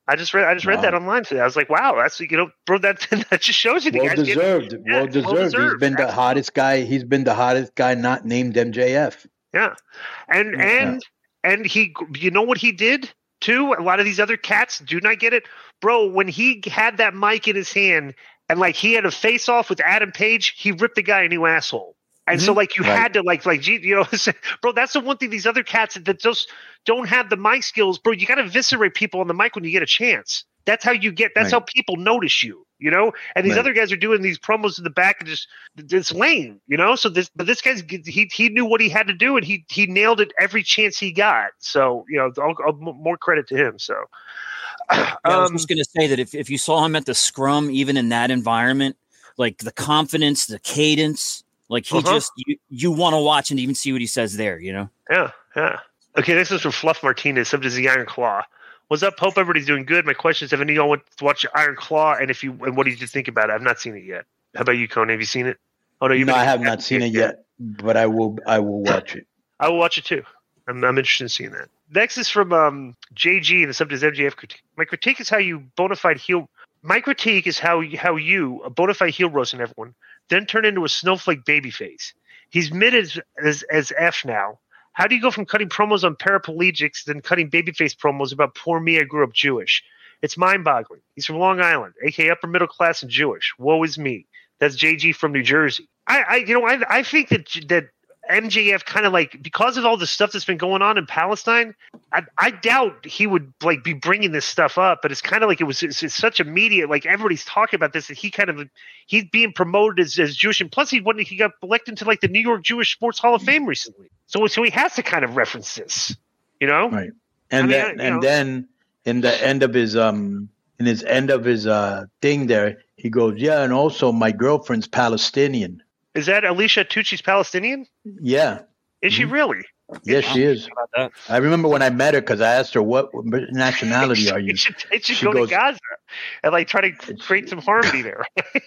I just read I just read Wow. that online today. I was like, wow, that's you know, bro, that that just shows you the Well guy's getting- deserved. yeah, well deserved. He's been the hottest guy. He's been the hottest guy not named M J F. Yeah, and Yeah. and and he, you know what he did too? A lot of these other cats do not get it, bro. When he had that mic in his hand and like he had a face off with Adam Page, he ripped the guy a new asshole. And so, like, you Right. had to, like, like, gee, you know, bro, that's the one thing these other cats that just don't have the mic skills, bro. You got to eviscerate people on the mic when you get a chance. That's how you get, that's Right. how people notice you, you know? And these Right. other guys are doing these promos in the back and just, it's lame, you know? So this, but this guy's, he, he knew what he had to do and he, he nailed it every chance he got. So, you know, I'll, I'll, more credit to him. So, Yeah, I was um, just going to say that if, if you saw him at the scrum, even in that environment, like the confidence, the cadence, like he Uh-huh. just, you, you want to watch and even see what he says there, you know? yeah, yeah. Okay, this is from Fluff Martinez, subject is the Iron Claw. What's up? Hope everybody's doing good. My question is, have any of y'all went to watch Iron Claw? And if you, and what did you think about it? I've not seen it yet. How about you, Conan? Have you seen it? Oh no, you No, I have not seen it yet, but I will. I will watch it. I will watch it too. I'm, I'm interested in seeing that. Next is from um, J G, and the subject is M J F critique. My critique is how you bona fide heel. My critique is how how you a bona fide heel roasting everyone, then turn into a snowflake babyface. He's mid as, as as F now. How do you go from cutting promos on paraplegics then cutting babyface promos about poor me? I grew up Jewish. It's mind-boggling. He's from Long Island, aka upper middle class and Jewish. Woe is me. That's J G from New Jersey. I, I you know, I I think that that M J F kind of like, because of all the stuff that's been going on in Palestine, I, I doubt he would like be bringing this stuff up. But it's kind of like it was it's, it's such immediate, like everybody's talking about this, that he kind of he's being promoted as, as Jewish, and plus he won, he got elected to like the New York Jewish Sports Hall of Fame recently. So so he has to kind of reference this, you know? Right. And I mean, then I- you and know. then in the end of his um in his end of his uh thing there, he goes, yeah, and also my girlfriend's Palestinian. Is that Alicia Tucci's Palestinian? Yeah. Is she really? Yes, she is. About that. I remember when I met her because I asked her, what nationality are you? It should, it should She go goes- to Gaza and like try to create some harmony there.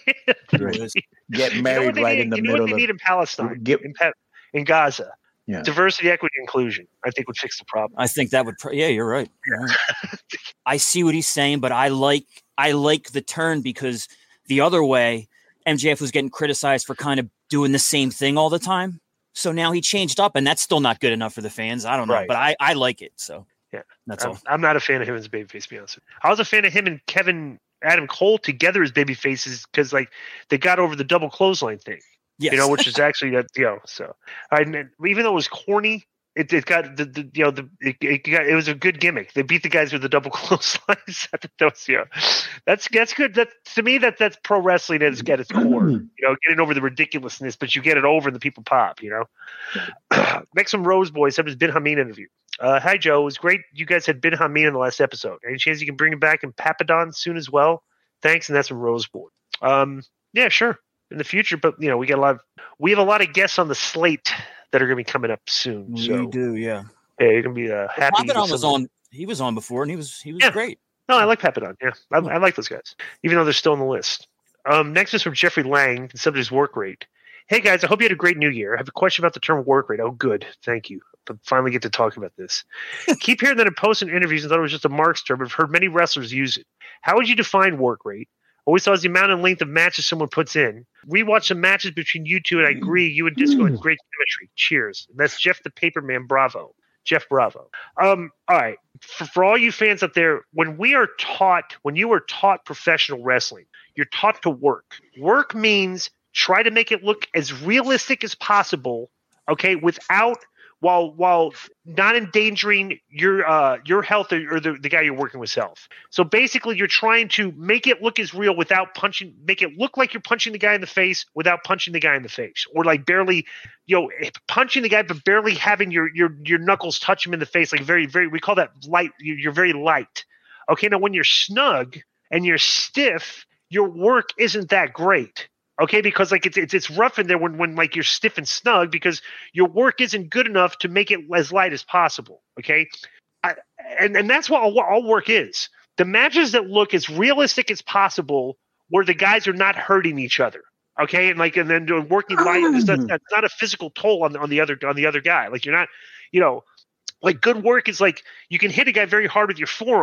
Right. Get You know what married they right need, in the you know middle what they of need in Palestine, Get- in, Pa- in Gaza? Yeah. Diversity, equity, inclusion. I think would fix the problem. I think that would, pr- yeah, you're right. You're right. I see what he's saying, but I like, I like the turn because the other way, M J F was getting criticized for kind of doing the same thing all the time. So now he changed up, and that's still not good enough for the fans. I don't know, Right. but I, I like it. So Yeah, that's I'm, all. I'm not a fan of him as babyface. To be honest, with you. I was a fan of him and Kevin Adam Cole together as babyfaces because like they got over the double clothesline thing. Yes. You know, which is actually that, you know, so I, even though it was corny, it, it got the, the you know the it, it got it was a good gimmick. They beat the guys with the double clotheslines. I think that was, you know, that's that's good. That to me that that's pro wrestling at its, at its core. You know, getting over the ridiculousness, but you get it over and the people pop. You know. Next, some Rose Boys. That was Ben Hameen interview. Uh, hi Joe, it was great. You guys had Ben Hameen in the last episode. Any chance you can bring him back in Papadon soon as well? Thanks, and that's from Rose Boy. Um, yeah, sure. In the future, but you know, we got a lot of we have a lot of guests on the slate that are going to be coming up soon. We So do, yeah. yeah, you're going to be uh, happy. Papadon with was some- on. He was on before, and he was he was Yeah. great. No, I like Papadon. Yeah, I, I like those guys, even though they're still on the list. Um, next is from Jeffrey Lang. The subject is work rate. Hey guys, I hope you had a great New Year. I have a question about the term work rate. Oh, good, thank you. But finally get to talk about this. Keep hearing that in posts and interviews and thought it was just a Marx term, but I've heard many wrestlers use it. How would you define work rate? Always thought it's the amount and length of matches someone puts in. Rewatch some matches between you two, and I agree, you and Disco had great chemistry. Cheers. And that's Jeff the Paperman. Bravo. Jeff Bravo. Um, all right. For, for all you fans out there, when we are taught, when you are taught professional wrestling, you're taught to work. Work means try to make it look as realistic as possible, okay, without while while not endangering your uh, your health or, or the, the guy you're working with self. So basically, you're trying to make it look as real without punching, make it look like you're punching the guy in the face without punching the guy in the face, or like barely, you know, punching the guy but barely having your your your knuckles touch him in the face, like very very. We call that light. You're very light. Okay, now when you're snug and you're stiff, your work isn't that great. Okay, because like it's it's it's rough in there when, when like you're stiff and snug because your work isn't good enough to make it as light as possible. Okay, I, and and that's what all, all work is. The matches that look as realistic as possible, where the guys are not hurting each other. Okay, and like and then doing working light. That's, that's not a physical toll on on the other on the other guy. Like you're not, you know, like good work is like you can hit a guy very hard with your forearm.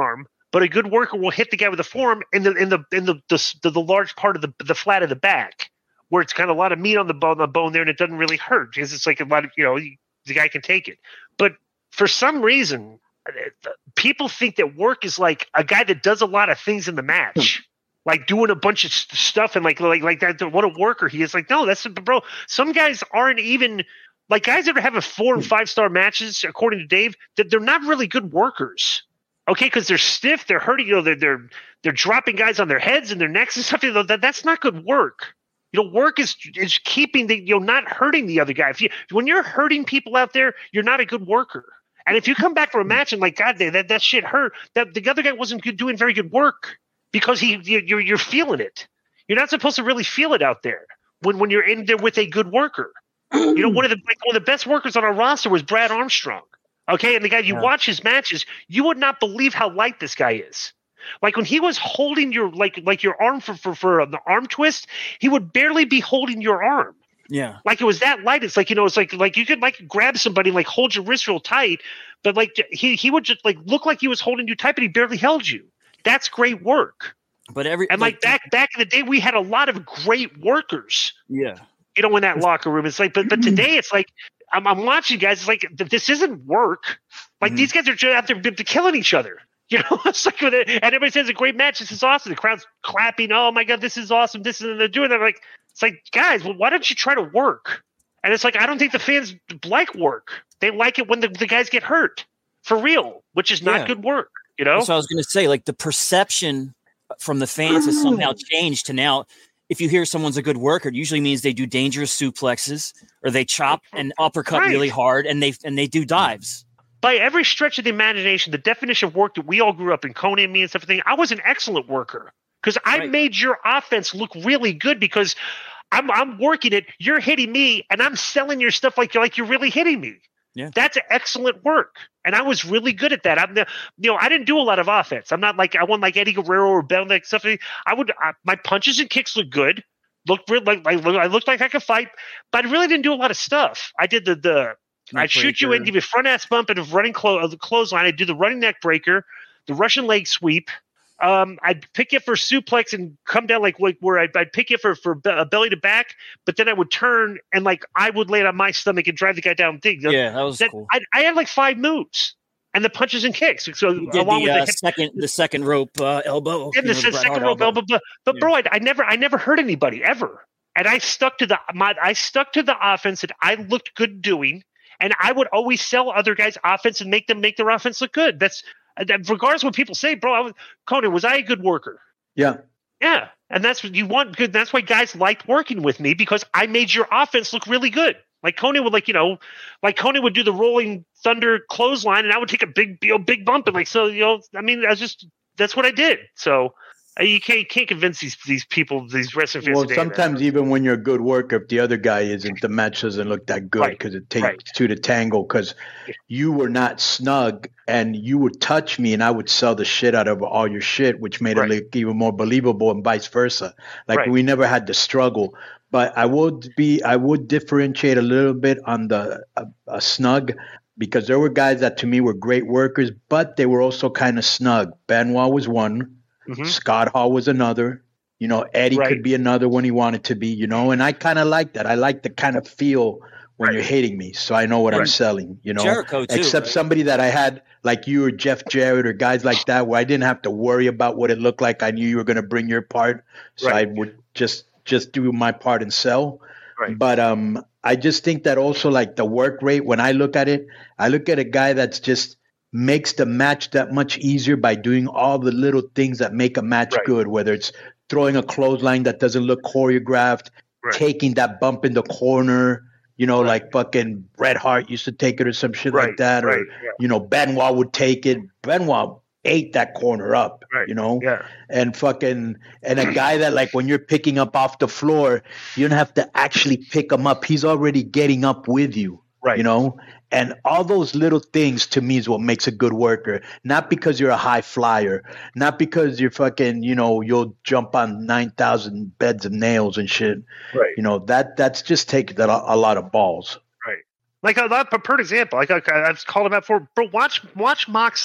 but a good worker will hit the guy with a forearm in the in the in the the, the, the large part of the the flat of the back, where it's got a lot of meat on the bone, the bone there, and it doesn't really hurt because it's like a lot of, you know, the guy can take it. But for some reason, people think that work is like a guy that does a lot of things in the match, like doing a bunch of stuff and like like like that. What a worker he is! Like, no, that's bro. Some guys aren't even like guys that are having four and five star matches, according to Dave. That they're not really good workers. Okay, because they're stiff, they're hurting. You know, they're they're they're dropping guys on their heads and their necks and stuff. You know, that that's not good work. You know, work is is keeping the, you know, not hurting the other guy. If you when you're hurting people out there, you're not a good worker. And if you come back from a match and like, God, that that shit hurt, that the other guy wasn't good, doing very good work because he you, you're you're feeling it. You're not supposed to really feel it out there when when you're in there with a good worker. You know, one of the like one of the best workers on our roster was Brad Armstrong. Okay, and the guy you yeah. watch his matches, you would not believe how light this guy is. Like when he was holding your like like your arm for for for the arm twist, he would barely be holding your arm. Yeah, like it was that light. It's like, you know, it's like like you could like grab somebody and like hold your wrist real tight, but like he he would just like look like he was holding you tight, but he barely held you. That's great work. But every and like, like back back in the day, we had a lot of great workers. Yeah, you know, in that locker room, it's like, but but today it's like I'm I'm watching guys. It's like this isn't work. Like mm-hmm. these guys are just out there killing each other. You know, it's like with it, and everybody says a great match. This is awesome. The crowd's clapping. Oh my God, this is awesome. This is, and they're doing that. Like, it's like, guys, well, why don't you try to work? And it's like, I don't think the fans like work. They like it when the, the guys get hurt for real, which is not yeah. good work. You know, that's what I was going to say. Like the perception from the fans has somehow changed to now. If you hear someone's a good worker, it usually means they do dangerous suplexes or they chop and uppercut right. really hard, and they and they do dives. By every stretch of the imagination, the definition of work that we all grew up in, Coney and me and stuff, I was an excellent worker because I right. made your offense look really good because I'm I'm working it, you're hitting me, and I'm selling your stuff like, like you're really hitting me. Yeah, that's excellent work, and I was really good at that. I'm the, you know, I didn't do a lot of offense. I'm not like I won like Eddie Guerrero or Bell like stuff. I would I, my punches and kicks look good, looked real, like, like I looked like I could fight, but I really didn't do a lot of stuff. I did the the. I'd shoot you in, give you a front ass bump and a running clo- the clothesline. I'd do the running neck breaker, the Russian leg sweep. Um, I'd pick you for suplex and come down like, like where I'd, I'd pick you for, for a belly to back, but then I would turn and like I would lay it on my stomach and drive the guy down. Thing. Yeah, that was that, cool. I, I had like five moves and the punches and kicks. So you did along the, with the uh, hip- second the second rope uh, elbow. Yeah, the you know, second rope elbow. But, but yeah. bro, I, I never I never hurt anybody ever, and I stuck to the my I stuck to the offense that I looked good doing. And I would always sell other guys' offense and make them make their offense look good. That's regardless of what people say, bro. I was, Conan, was I a good worker? Yeah, yeah, and that's what you want. Good. That's why guys liked working with me because I made your offense look really good. Like Conan would, like you know, like Conan would do the rolling thunder clothesline, and I would take a big, you know, big bump, and like so, you know, I mean, I was just that's what I did. So. You can't, you can't convince these these people, these wrestling fans. Well, today, sometimes man. even when you're a good worker, if the other guy isn't, the match doesn't look that good because right. it takes right. two to tango because yeah. you were not snug and you would touch me and I would sell the shit out of all your shit, which made right. it look even more believable and vice versa. Like right. we never had to struggle. But I would be, I would differentiate a little bit on the a, a snug because there were guys that to me were great workers, but they were also kind of snug. Benoit was one. Mm-hmm. Scott Hall was another, you know, Eddie right. could be another when he wanted to be, you know, and I kind of like that. I like the kind of feel when right. you're hitting me. So I know what right. I'm selling, you know, Jericho too, except right? somebody that I had like you or Jeff Jarrett or guys like that, where I didn't have to worry about what it looked like. I knew you were going to bring your part. So right. I would just, just do my part and sell. Right. But, um, I just think that also like the work rate, when I look at it, I look at a guy that's just, makes the match that much easier by doing all the little things that make a match right. good, whether it's throwing a clothesline that doesn't look choreographed, right. taking that bump in the corner, you know, right. like fucking Bret Hart used to take it or some shit right. like that, right. or, yeah. you know, Benoit would take it. Benoit ate that corner up, right. you know, yeah. and fucking, and a guy that like when you're picking up off the floor, you don't have to actually pick him up. He's already getting up with you, right. you know? And all those little things to me is what makes a good worker. Not because you're a high flyer, not because you're fucking, you know, you'll jump on nine thousand beds of nails and shit. Right. You know, that that's just taking a, a lot of balls. Right. Like a, a per example, like I, I've called him out for, bro, watch, watch Moxley.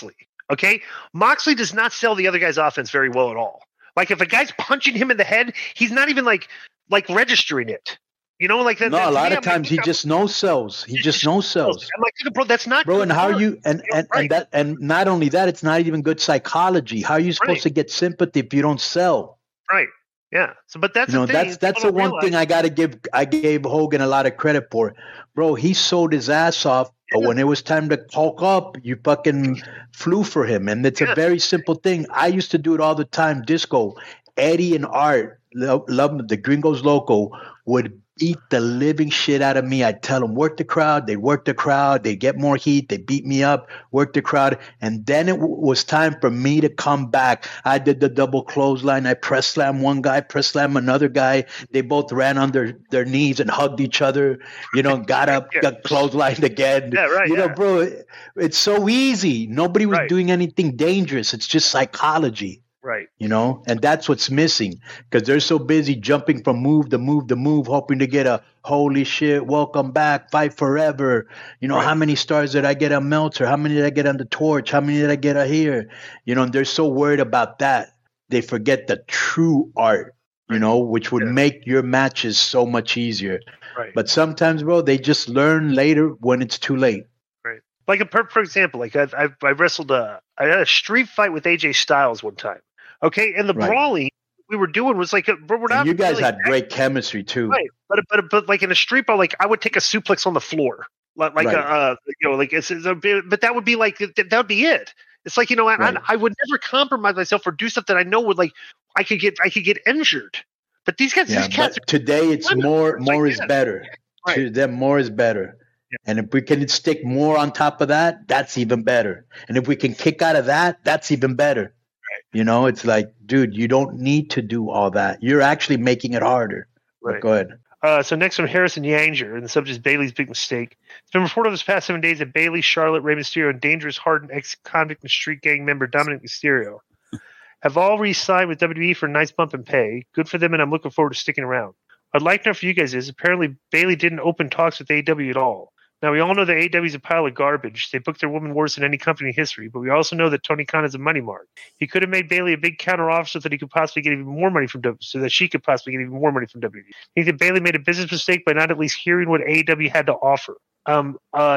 Okay, Moxley does not sell the other guy's offense very well at all. Like if a guy's punching him in the head, he's not even like like registering it. You know, like that. No, that, a lot me, of times he just no sells. He just no sells. I'm like, bro, that's not bro. good And how work. you and and, Right. and that and not only that, it's not even good psychology. How are you supposed Right. to get sympathy if you don't sell? Right. Yeah. So, but that's You know, the thing. that's that's the People don't one thing realize- I got to give. I gave Hogan a lot of credit for, bro. He sold his ass off, but when it was time to talk up, you fucking flew for him, and it's Yeah. a very simple thing. I used to do it all the time. Disco, Eddie, and Art, love, love the Gringos Loco would beat the living shit out of me. I'd tell them work the crowd. They'd work the crowd. They'd get more heat. They beat me up, work the crowd, and then it w- was time for me to come back. I did the double clothesline. I press slam one guy, press slam another guy. They both ran on their, their knees and hugged each other. You know, got up, Yeah. got clotheslined again. Yeah, right, You know, yeah. bro, it- it's so easy. Nobody was Right. doing anything dangerous. It's just psychology. Right. You know, and that's what's missing because they're so busy jumping from move to move to move, hoping to get a holy shit, welcome back, fight forever. You know, Right. how many stars did I get on Meltzer? How many did I get on the Torch? How many did I get on here? You know, and they're so worried about that. They forget the true art, you know, which would Yeah. make your matches so much easier. Right. But sometimes, bro, they just learn later when it's too late. Right. Like a per, for example, like I've, I've I wrestled a I had a street fight with A J Styles one time. Okay, and the Right. brawling we were doing was like, we're not. And you guys really had great chemistry too. Right, but but but like in a street brawl, like I would take a suplex on the floor, like like Right. a, uh, you know, like it's, it's a bit, but that would be like that would be it. It's like you know, I, Right. I I would never compromise myself or do stuff that I know would like I could get I could get injured. But these guys, Yeah, these cats, but today it's women. more It's like, more is yeah. better. Right. To them, more is better. Yeah. And if we can stick more on top of that, that's even better. And if we can kick out of that, that's even better. You know, it's like, dude, you don't need to do all that. You're actually making it harder. But Right. go ahead. Uh, so next from Harrison Yanger, and the subject is Bailey's big mistake. It's been reported over the past seven days that Bailey, Charlotte, Rey Mysterio, and dangerous hardened ex-convict and street gang member Dominic Mysterio have all re-signed with W W E for a nice bump in pay. Good for them, and I'm looking forward to sticking around. I'd like to know for you guys is apparently Bailey didn't open talks with A E W at all. Now, we all know that A E W is a pile of garbage. They book their women worse than any company in history, but we also know that Tony Khan is a money mark. He could have made Bailey a big counter offer so that he could possibly get even more money from W W E, so that she could possibly get even more money from W W E. I think that Bailey made a business mistake by not at least hearing what A E W had to offer. Um, uh,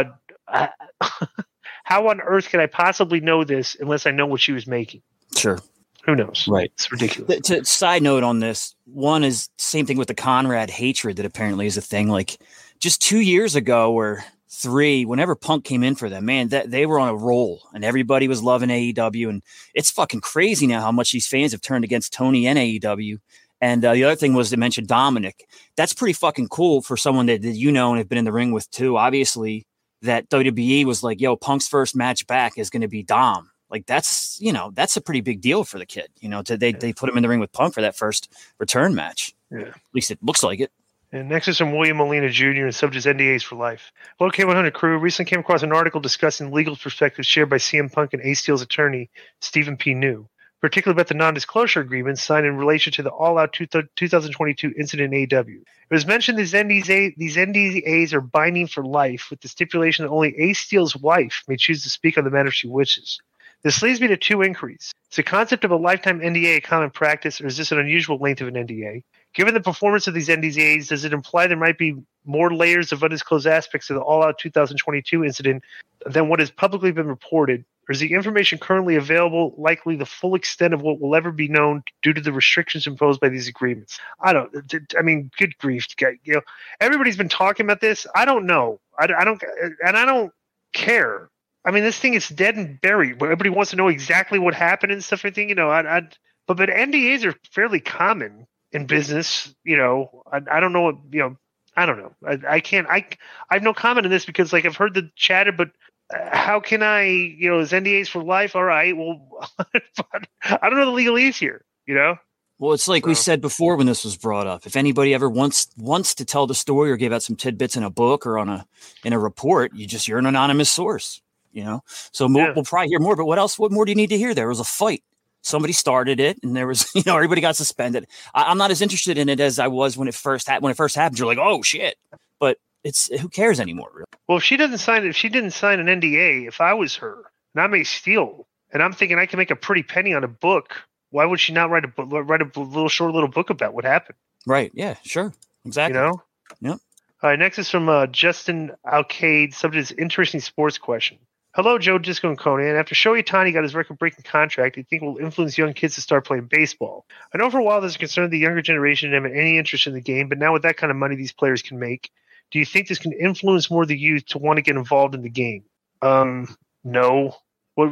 how on earth could I possibly know this unless I know what she was making? Sure. Who knows? Right. It's ridiculous. To, to side note on this, one is same thing with the Conrad hatred that apparently is a thing. Like just two years ago or three, whenever Punk came in for them, man, that they were on a roll and everybody was loving A E W. And it's fucking crazy now how much these fans have turned against Tony and A E W. And uh, the other thing was to mention Dominic. That's pretty fucking cool for someone that, that you know and have been in the ring with too. Obviously, that W W E was like, yo, Punk's first match back is going to be Dom. Like that's, you know, that's a pretty big deal for the kid, you know, to, they, they put him in the ring with Punk for that first return match. Yeah. At least it looks like it. And next is from William Molina Junior and subject is N D As for life. Hello, K one hundred crew. Recently came across an article discussing legal perspectives shared by C M Punk and Ace Steel's attorney, Stephen P. New, particularly about the non-disclosure agreements signed in relation to the All-Out two thousand twenty-two incident in A E W. It was mentioned these N D A, these N D As are binding for life, with the stipulation that only Ace Steel's wife may choose to speak on the matter if she wishes. This leads me to two inquiries. Is the concept of a lifetime N D A a common practice, or is this an unusual length of an N D A? Given the performance of these N D As, does it imply there might be more layers of undisclosed aspects of the All-Out two thousand twenty-two incident than what has publicly been reported? Or is the information currently available likely the full extent of what will ever be known due to the restrictions imposed by these agreements? I don't. I mean, good grief, you know, everybody's been talking about this. I don't know. I, I don't, and I don't care. I mean, this thing is dead and buried. Everybody wants to know exactly what happened and stuff. Everything, you know. I, I but but N D As are fairly common in business. You know, I, I don't know what you know. I don't know. I, I can't. I I have no comment on this because like I've heard the chatter, but how can I? You know, is N D As for life? All right. Well, I don't know the legalese here. You know. Well, it's like so. we said before when this was brought up. If anybody ever wants wants to tell the story or give out some tidbits in a book or on a in a report, you just you're an anonymous source. You know, so more, Yeah. we'll probably hear more. But what else? What more do you need to hear? There was a fight. Somebody started it, and there was, you know, everybody got suspended. I, I'm not as interested in it as I was when it first happened. When it first happened, you're like, oh shit. But it's who cares anymore, really? Well, if she doesn't sign, if she didn't sign an N D A, if I was her, and I may steal, And I'm thinking I can make a pretty penny on a book. Why would she not write a book, write a little short little book about what happened? Right. Yeah, sure. Exactly. You know? Yep. All right, next is from uh, Justin Alcade. Subject is interesting sports question. Hello, Joe, Disco, and Conan. After Shohei Ohtani got his record-breaking contract, do you think it will influence young kids to start playing baseball? I know for a while there's a concern that the younger generation didn't have any interest in the game, but now with that kind of money these players can make, do you think this can influence more of the youth to want to get involved in the game? Um, no. What,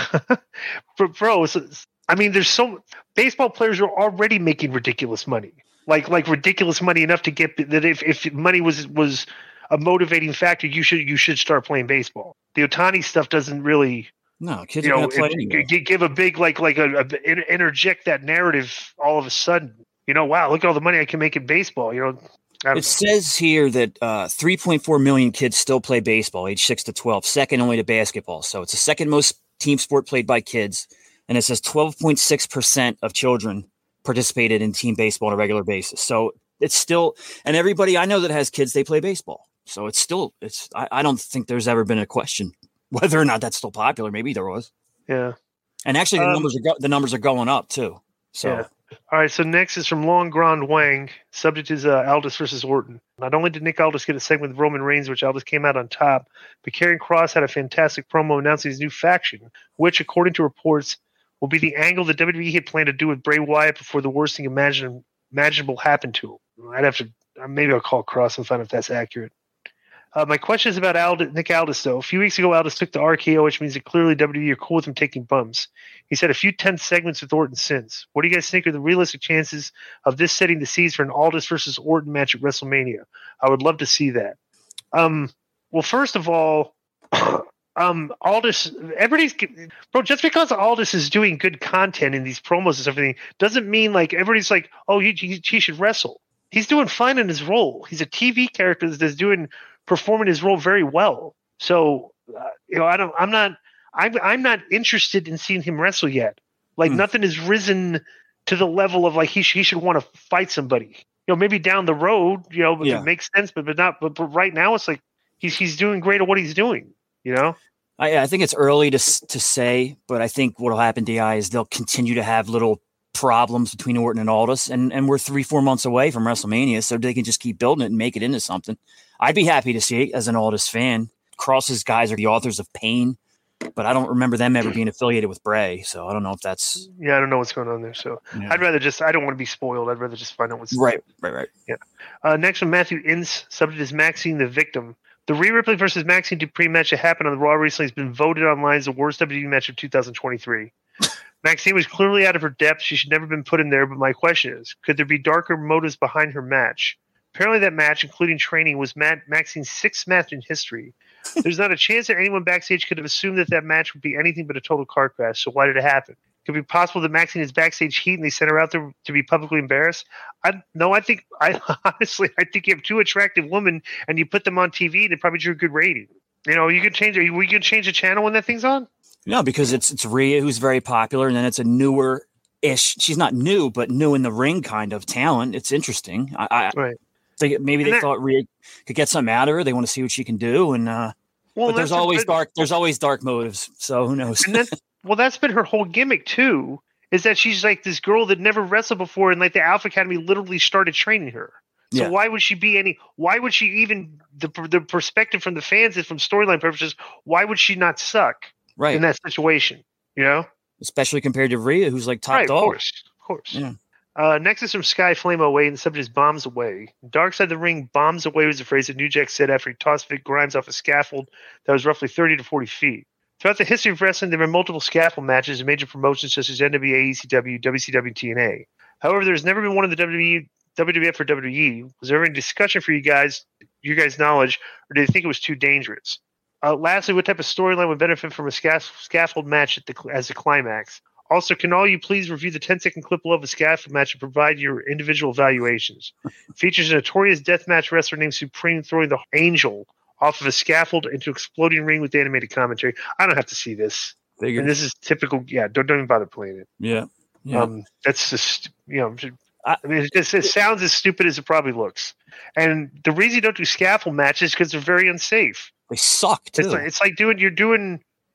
bro, I mean, there's so baseball players are already making ridiculous money, like like ridiculous money enough to get that if, if money was was a motivating factor, you should you should start playing baseball. The Ohtani stuff doesn't really, no, kids you are know, gonna play it, anyway. g- give a big like like a, a interject that narrative all of a sudden. You know, wow, look at all the money I can make in baseball. You know. It says here that uh, three point four million kids still play baseball, age six to twelve, second only to basketball. So it's the second most team sport played by kids. And it says twelve point six percent of children participated in team baseball on a regular basis. So it's still, and everybody I know that has kids, they play baseball. So it's still, it's, I, I don't think there's ever been a question whether or not that's still popular. Maybe there was. Yeah. And actually the um, numbers are, go, the numbers are going up too. So. Yeah. All right, so next is from Long Grand Wang. Subject is uh, Aldis versus Orton. Not only did Nick Aldis get a segment with Roman Reigns, which Aldis came out on top, but Karrion Kross had a fantastic promo announcing his new faction, which, according to reports, will be the angle the W W E had planned to do with Bray Wyatt before the worst thing imagine, imaginable happened to him. I'd have to, maybe I'll call Kross and find out if that's accurate. Uh, my question is about Aldis, Nick Aldis, though. A few weeks ago, Aldis took the R K O, which means that clearly W W E are cool with him taking bumps. He's had a few tense segments with Orton since. What do you guys think are the realistic chances of this setting the seeds for an Aldis versus Orton match at WrestleMania? I would love to see that. Um, well, first of all, um, Aldis, everybody's bro. Just because Aldis is doing good content in these promos and everything doesn't mean like everybody's like, oh, he, he, he should wrestle. He's doing fine in his role. He's a T V character that's doing performing his role very well. So, uh, you know, I don't. I'm not. I'm. I'm not interested in seeing him wrestle yet. Like hmm. nothing has risen to the level of like he sh- he should want to fight somebody. You know, maybe down the road. You know, yeah. It makes sense, but but not. But, but right now, it's like he's he's doing great at what he's doing. You know. I, I think it's early to to say, but I think what will happen, D I, is they'll continue to have little problems between Orton and Aldis, and and we're three four months away from WrestleMania, so they can just keep building it and make it into something. I'd be happy to see it as an Aldis fan. Kross's guys are the authors of Pain, but I don't remember them ever being affiliated with Bray, so I don't know if that's. Yeah, I don't know what's going on there. So yeah. I'd rather just. I don't want to be spoiled. I'd rather just find out what's right, right, right. Yeah. Uh, next one, Matthew Ince. Subject is Maxine the Victim. The Rhea Ripley versus Maxine Dupree match that happened on the Raw recently has been voted online as the worst W W E match of two thousand twenty-three. Maxine was clearly out of her depth. She should never have been put in there, but my question is, could there be darker motives behind her match? Apparently that match, including training, was Matt, Maxine's sixth match in history. There's not a chance that anyone backstage could have assumed that that match would be anything but a total car crash, so why did it happen? Could it be possible that Maxine is backstage heat and they sent her out there to be publicly embarrassed? I, no, I think, I honestly, I think you have two attractive women and you put them on T V and it probably drew a good rating. You know, you could change it. We could change the channel when that thing's on. No, because it's it's Rhea who's very popular, and then it's a newer-ish. She's not new, but new in the ring kind of talent. It's interesting. I, I right. think maybe and they that, thought Rhea could get something out of her. They want to see what she can do, and uh, well, but there's always a, dark. There's always dark motives. So who knows? And that's, well, that's been her whole gimmick too. Is that she's like this girl that never wrestled before, and like the Alpha Academy literally started training her. So yeah. why would she be any? Why would she even the the perspective from the fans and from storyline purposes? Why would she not suck? Right. In that situation, you know, especially compared to Rhea, who's like top right, dog. Of course, of course. Yeah. Uh, next is from Sky Flame Away, and the subject is Bombs Away. Dark Side of the Ring, Bombs Away was the phrase that New Jack said after he tossed Vic Grimes off a scaffold that was roughly thirty to forty feet. Throughout the history of wrestling, there were multiple scaffold matches in major promotions such as N W A, E C W, W C W, T N A. However, there's never been one in the W W E, W W F or W W E. Was there any discussion for you guys, your guys' knowledge, or did you think it was too dangerous? Uh, lastly, what type of storyline would benefit from a scaff- scaffold match at the, as a climax? Also, can all you please review the ten-second clip below of a scaffold match and provide your individual evaluations? Features a notorious deathmatch wrestler named Supreme throwing the Angel off of a scaffold into exploding ring with animated commentary. I don't have to see this. Figures. And this is typical. Yeah, don't, don't even bother playing it. Yeah. yeah. Um, that's just, you know, I, I mean, it, just, it sounds as stupid as it probably looks. And the reason you don't do scaffold matches is because they're very unsafe. They suck too. It's like, it's like doing you're doing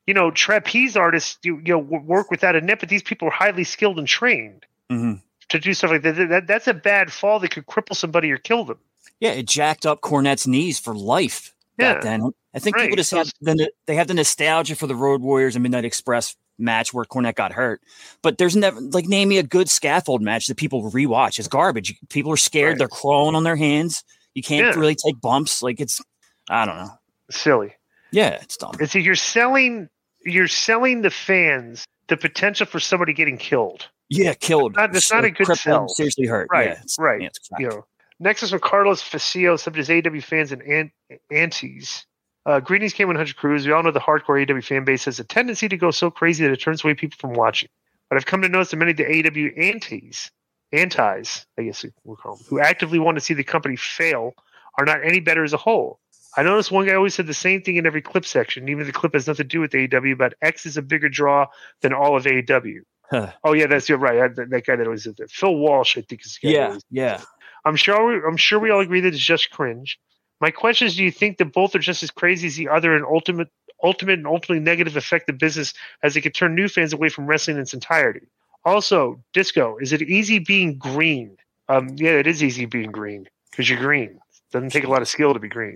you know, trapeze artists you, you know work without a net, but these people are highly skilled and trained mm-hmm. to do stuff like that. that. That's a bad fall that could cripple somebody or kill them. Yeah, it jacked up Cornette's knees for life yeah. back then. I think right. people just so have the, they have the nostalgia for the Road Warriors and Midnight Express match where Cornette got hurt, but there's never like name me a good scaffold match that people rewatch. It's garbage. People are scared. Right. They're crawling on their hands. You can't yeah. really take bumps. Like it's, I don't know, silly. Yeah, it's dumb. It's you're selling you're selling the fans the potential for somebody getting killed. Yeah, killed. It's not, it's not a good sell. Seriously hurt. Right, yeah, it's, right. Yeah, it's you know. Next is from Carlos Facio, subject is A E W fans and an- antis. Uh, greetings, K one hundred Crews. We all know the hardcore A E W fan base has a tendency to go so crazy that it turns away people from watching. But I've come to notice that many of the A E W antis, antis, I guess we'll call them, who actively want to see the company fail, are not any better as a whole. I noticed one guy always said the same thing in every clip section, even if the clip has nothing to do with A E W, but X is a bigger draw than all of A E W. Huh. Oh, yeah, that's you're right. I, that, that guy that always said that. Phil Walsh, I think is the guy. Yeah, yeah. I'm sure, we, I'm sure we all agree that it's just cringe. My question is, do you think that both are just as crazy as the other and ultimate, ultimate and ultimately negative effect the business as it could turn new fans away from wrestling in its entirety? Also, Disco, is it easy being green? Um, yeah, it is easy being green because you're green. It doesn't take a lot of skill to be green.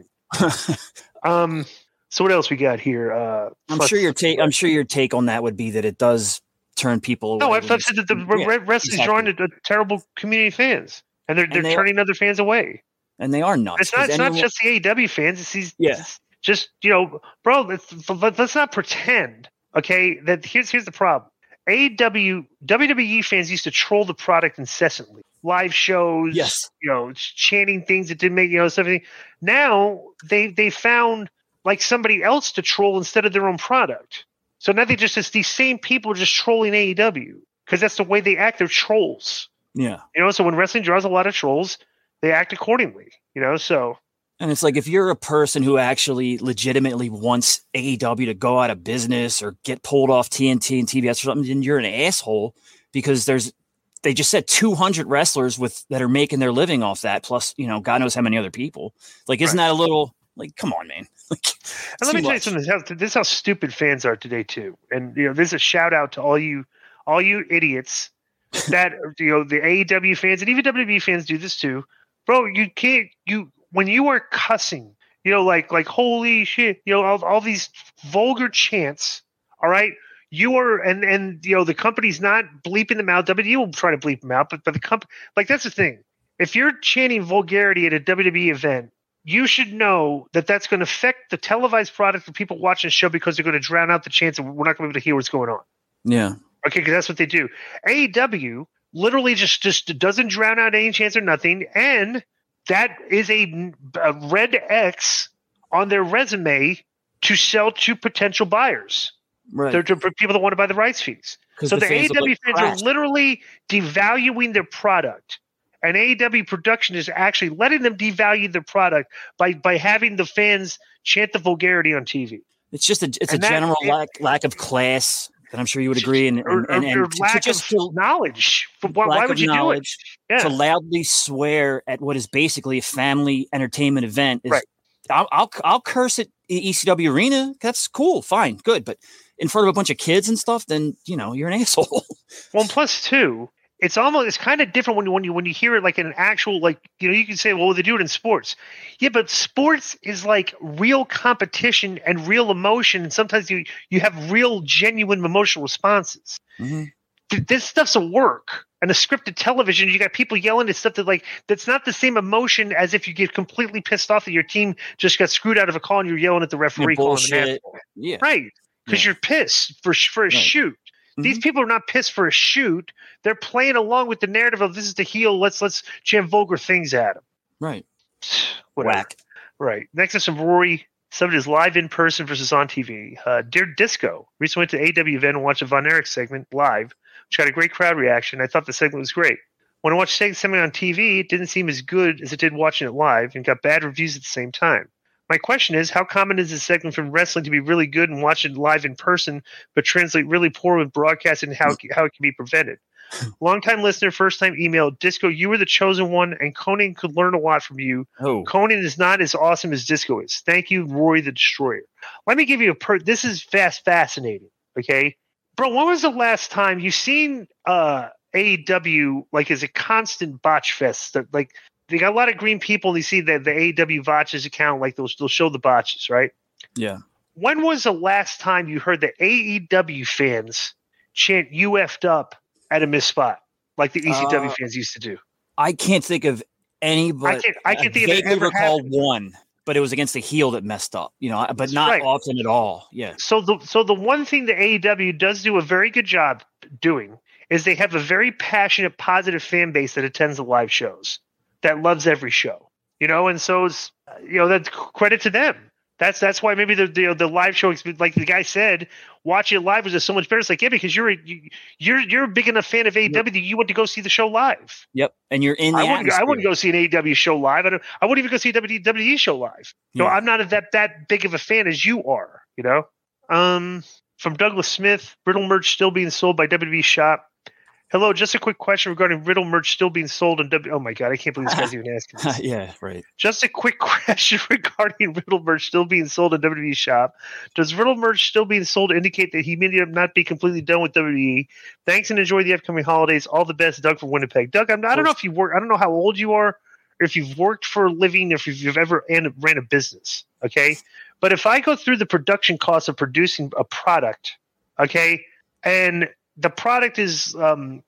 um. So what else we got here? Uh, I'm sure your take. I'm sure your take on that would be that it does turn people. No, I've said that the yeah, wrestling's exactly. drawing a, a terrible community fans, and they're they're and they turning are, other fans away. And they are nuts. It's not. It's anyone, not just the A E W fans. It's these. Yeah. It's just you know, bro. Let's, let's not pretend. Okay, that here's here's the problem. A E W W W E fans used to troll the product incessantly. Live shows, yes. you know, chanting things that didn't make, you know, something. Now they they found like somebody else to troll instead of their own product. So now they just, it's these same people just trolling A E W because that's the way they act. They're trolls. Yeah. You know, so when wrestling draws a lot of trolls, they act accordingly, you know, so. And it's like if you're a person who actually legitimately wants A E W to go out of business or get pulled off T N T and T B S or something, then you're an asshole because there's, they just said two hundred wrestlers with that are making their living off that. Plus, you know, God knows how many other people. Like, isn't right. that a little like, come on, man. Like, and let me much. tell you something. This is how stupid fans are today too. And, you know, this is a shout out to all you, all you idiots that, you know, the A E W fans and even W W E fans do this too. Bro, you can't, you, when you are cussing, you know, like, like, holy shit, you know, all, all these vulgar chants. All right. You are, and, and, you know, the company's not bleeping them out. W W E will try to bleep them out, but, but the company, like, that's the thing. If you're chanting vulgarity at a W W E event, you should know that that's going to affect the televised product of people watching the show because they're going to drown out the chants and we're not going to be able to hear what's going on. Yeah. Okay. Because that's what they do. A E W literally just, just doesn't drown out any chants or nothing. And that is a, a red X on their resume to sell to potential buyers. Right. They're to, for people that want to buy the rights fees. So the, the A E W fans are literally devaluing their product. And A E W production is actually letting them devalue their product by, by having the fans chant the vulgarity on T V. It's just a it's and a that, general it, lack lack of class, and I'm sure you would agree. And, or, and, and, or and lack to just of knowledge. Why, why would you do it? Yeah. To loudly swear at what is basically a family entertainment event is. Right. I'll, I'll I'll curse at E C W Arena. That's cool, fine, good. But in front of a bunch of kids and stuff, then you know you're an asshole. Well, and plus two, it's almost it's kind of different when you when you when you hear it like in an actual like you know you can say well they do it in sports, yeah, but sports is like real competition and real emotion, and sometimes you you have real genuine emotional responses. Mm-hmm. This stuff's a work. And a scripted television, you got people yelling at stuff that like that's not the same emotion as if you get completely pissed off that your team just got screwed out of a call and you're yelling at the referee calling the match. Yeah, right. Because yeah. you're pissed for for a right. shoot. Mm-hmm. These people are not pissed for a shoot. They're playing along with the narrative of this is the heel. Let's let's jam vulgar things at him. Right. Whatever. Whack. Right. Next is some Rory. Somebody is live in person versus on T V. Uh, Dear Disco recently went to A E W event and watched a Von Erich segment live, which got a great crowd reaction. I thought the segment was great. When I watched something on T V, it didn't seem as good as it did watching it live and got bad reviews at the same time. My question is, how common is this segment from wrestling to be really good and watching it live in person, but translate really poor with broadcast and how, how it can be prevented? Longtime listener, first time email. Disco, you were the chosen one, and Conan could learn a lot from you. Oh. Conan is not as awesome as Disco is. Thank you, Rory the Destroyer. Let me give you a per. This is fast, fascinating. Okay, bro. When was the last time you seen uh, A E W like as a constant botch fest? That, like they got a lot of green people, and you see that the A E W botches account, like they'll they'll show the botches, right? Yeah. When was the last time you heard the A E W fans chant "You effed up" at a missed spot like the E C W uh, fans used to do? I can't think of any, but I can I can think I of it ever recall happened. one, but it was against a heel that messed up, you know, but That's not right. often at all. Yeah. So the so the one thing the A E W does do a very good job doing is they have a very passionate, positive fan base that attends the live shows, that loves every show, you know, and so it's, you know, that's credit to them. That's that's why maybe the, the the live show, like the guy said, watching it live was just so much better. It's like, yeah, because you're a, you're you're a big enough fan of A E W that you went to go see the show live. Yep, and you're in the I wouldn't, atmosphere. I wouldn't go see an A E W show live. I don't. I wouldn't even go see a W W E show live. So Yeah. I'm not that that big of a fan as you are. You know. Um, from Douglas Smith, Riddle merch still being sold by W W E Shop. Hello, just a quick question regarding Riddle merch still being sold in W. Oh my god, I can't believe this guy's even asking this. Yeah, right. Just a quick question regarding Riddle merch still being sold in W W E Shop. Does Riddle merch still being sold indicate that he may not be completely done with W W E? Thanks and enjoy the upcoming holidays. All the best, Doug from Winnipeg. Doug, I'm, I don't know if you work. I don't know how old you are, or if you've worked for a living, if you've, you've ever ran a business. Okay, but if I go through the production costs of producing a product, okay, and the product is um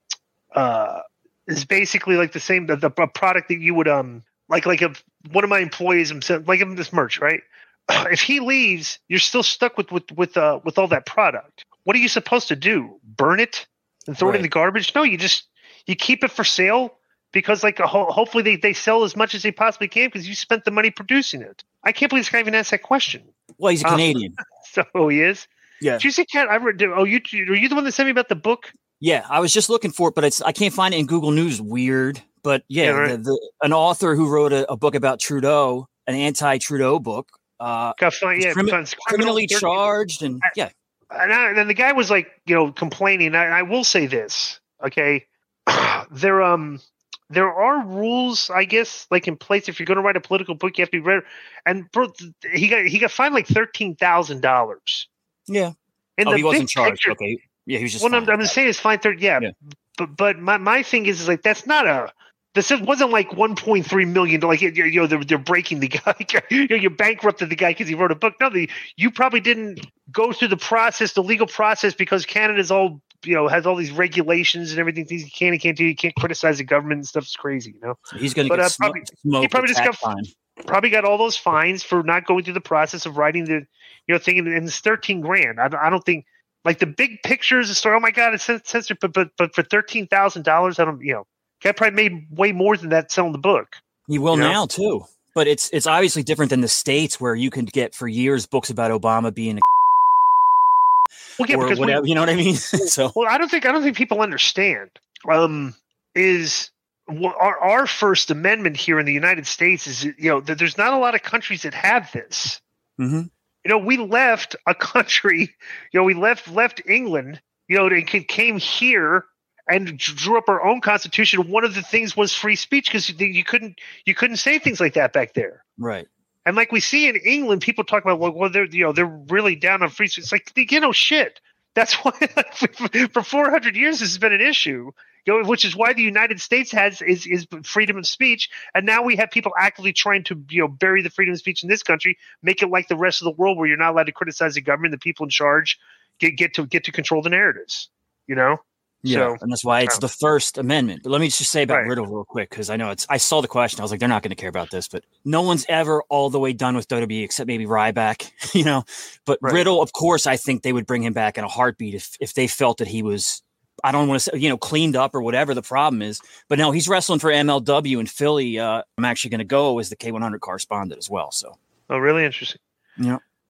uh is basically like the same the, the a product that you would um like like a one of my employees himself, like him this merch, right? If he leaves, you're still stuck with with with uh with all that product. What are you supposed to do? Burn it and throw Right. it in the garbage? No, you just you keep it for sale because like a ho- hopefully they, they sell as much as they possibly can because you spent the money producing it. I can't believe this guy even asked that question. Well, he's a Um, Canadian. So he is. Yeah. Did you see Cat? I read. Oh, you are you the one that sent me about the book? Yeah, I was just looking for it, but it's I can't find it in Google News. Weird, but yeah, Yeah, right. the, the, an author who wrote a, a book about Trudeau, an anti-Trudeau book, uh, Got fine, was yeah, crimi- it's criminally criminal- charged, and yeah, And, I, and the guy was like, you know, complaining. I, I will say this, okay? there, um, there are rules, I guess, like in place. If you're going to write a political book, you have to be read. And bro, he got he got fined like thirteen thousand dollars. yeah. And Oh, the he wasn't big charged. picture- Okay, yeah, he was just. Well, I'm, fined. I'm just saying it's fine. Third, yeah, Yeah. But but my, my thing is, is like that's not a. This wasn't like one point three million. Like you know, they're, they're breaking the guy. you know, you bankrupted the guy because he wrote a book. No, the, you probably didn't go through the process, the legal process, because Canada's all you know has all these regulations and everything. Things you can and can't do. You can't criticize the government and stuff's crazy. You know, He's going to but, get uh, smo- probably- smoked. he probably with just tax got- fine. probably got all those fines for not going through the process of writing the you know thing. And, and it's thirteen grand. I, I don't think. Like the big pictures, the story. Oh my God, it's censored. But but but for thirteen thousand dollars, I don't. You know, guy probably made way more than that selling the book. He will you know? now too, but it's it's obviously different than the States where you can get for years books about Obama being a Well, yeah, or because we- whatever. You know what I mean? So well, I don't think I don't think people understand. Um, is well, our our First Amendment here in the United States is you know that there's not a lot of countries that have this. Mhm. You know, we left a country. You know, we left left England. You know, and ca- came here and drew up our own constitution. One of the things was free speech because you, you couldn't you couldn't say things like that back there. right. And like we see in England, people talk about, well, well they're you know they're really down on free speech. It's like you know shit. That's why like, for four hundred years this has been an issue. You know, which is why the United States has is is freedom of speech, and now we have people actively trying to you know bury the freedom of speech in this country, make it like the rest of the world where you're not allowed to criticize the government. The people in charge get get to get to control the narratives. You know. Yeah, So, and that's why it's so. the First Amendment. But let me just say about Right. Riddle real quick, because I know it's. I saw the question. I was like, they're not going to care about this, but no one's ever all the way done with W W E except maybe Ryback, you know. But Right. Riddle, of course, I think they would bring him back in a heartbeat if if they felt that he was. I don't want to say, you know, cleaned up or whatever the problem is. But no, he's wrestling for M L W in Philly. Uh, I'm actually going to go as the K one hundred correspondent as well. So, Oh, really interesting. yeah.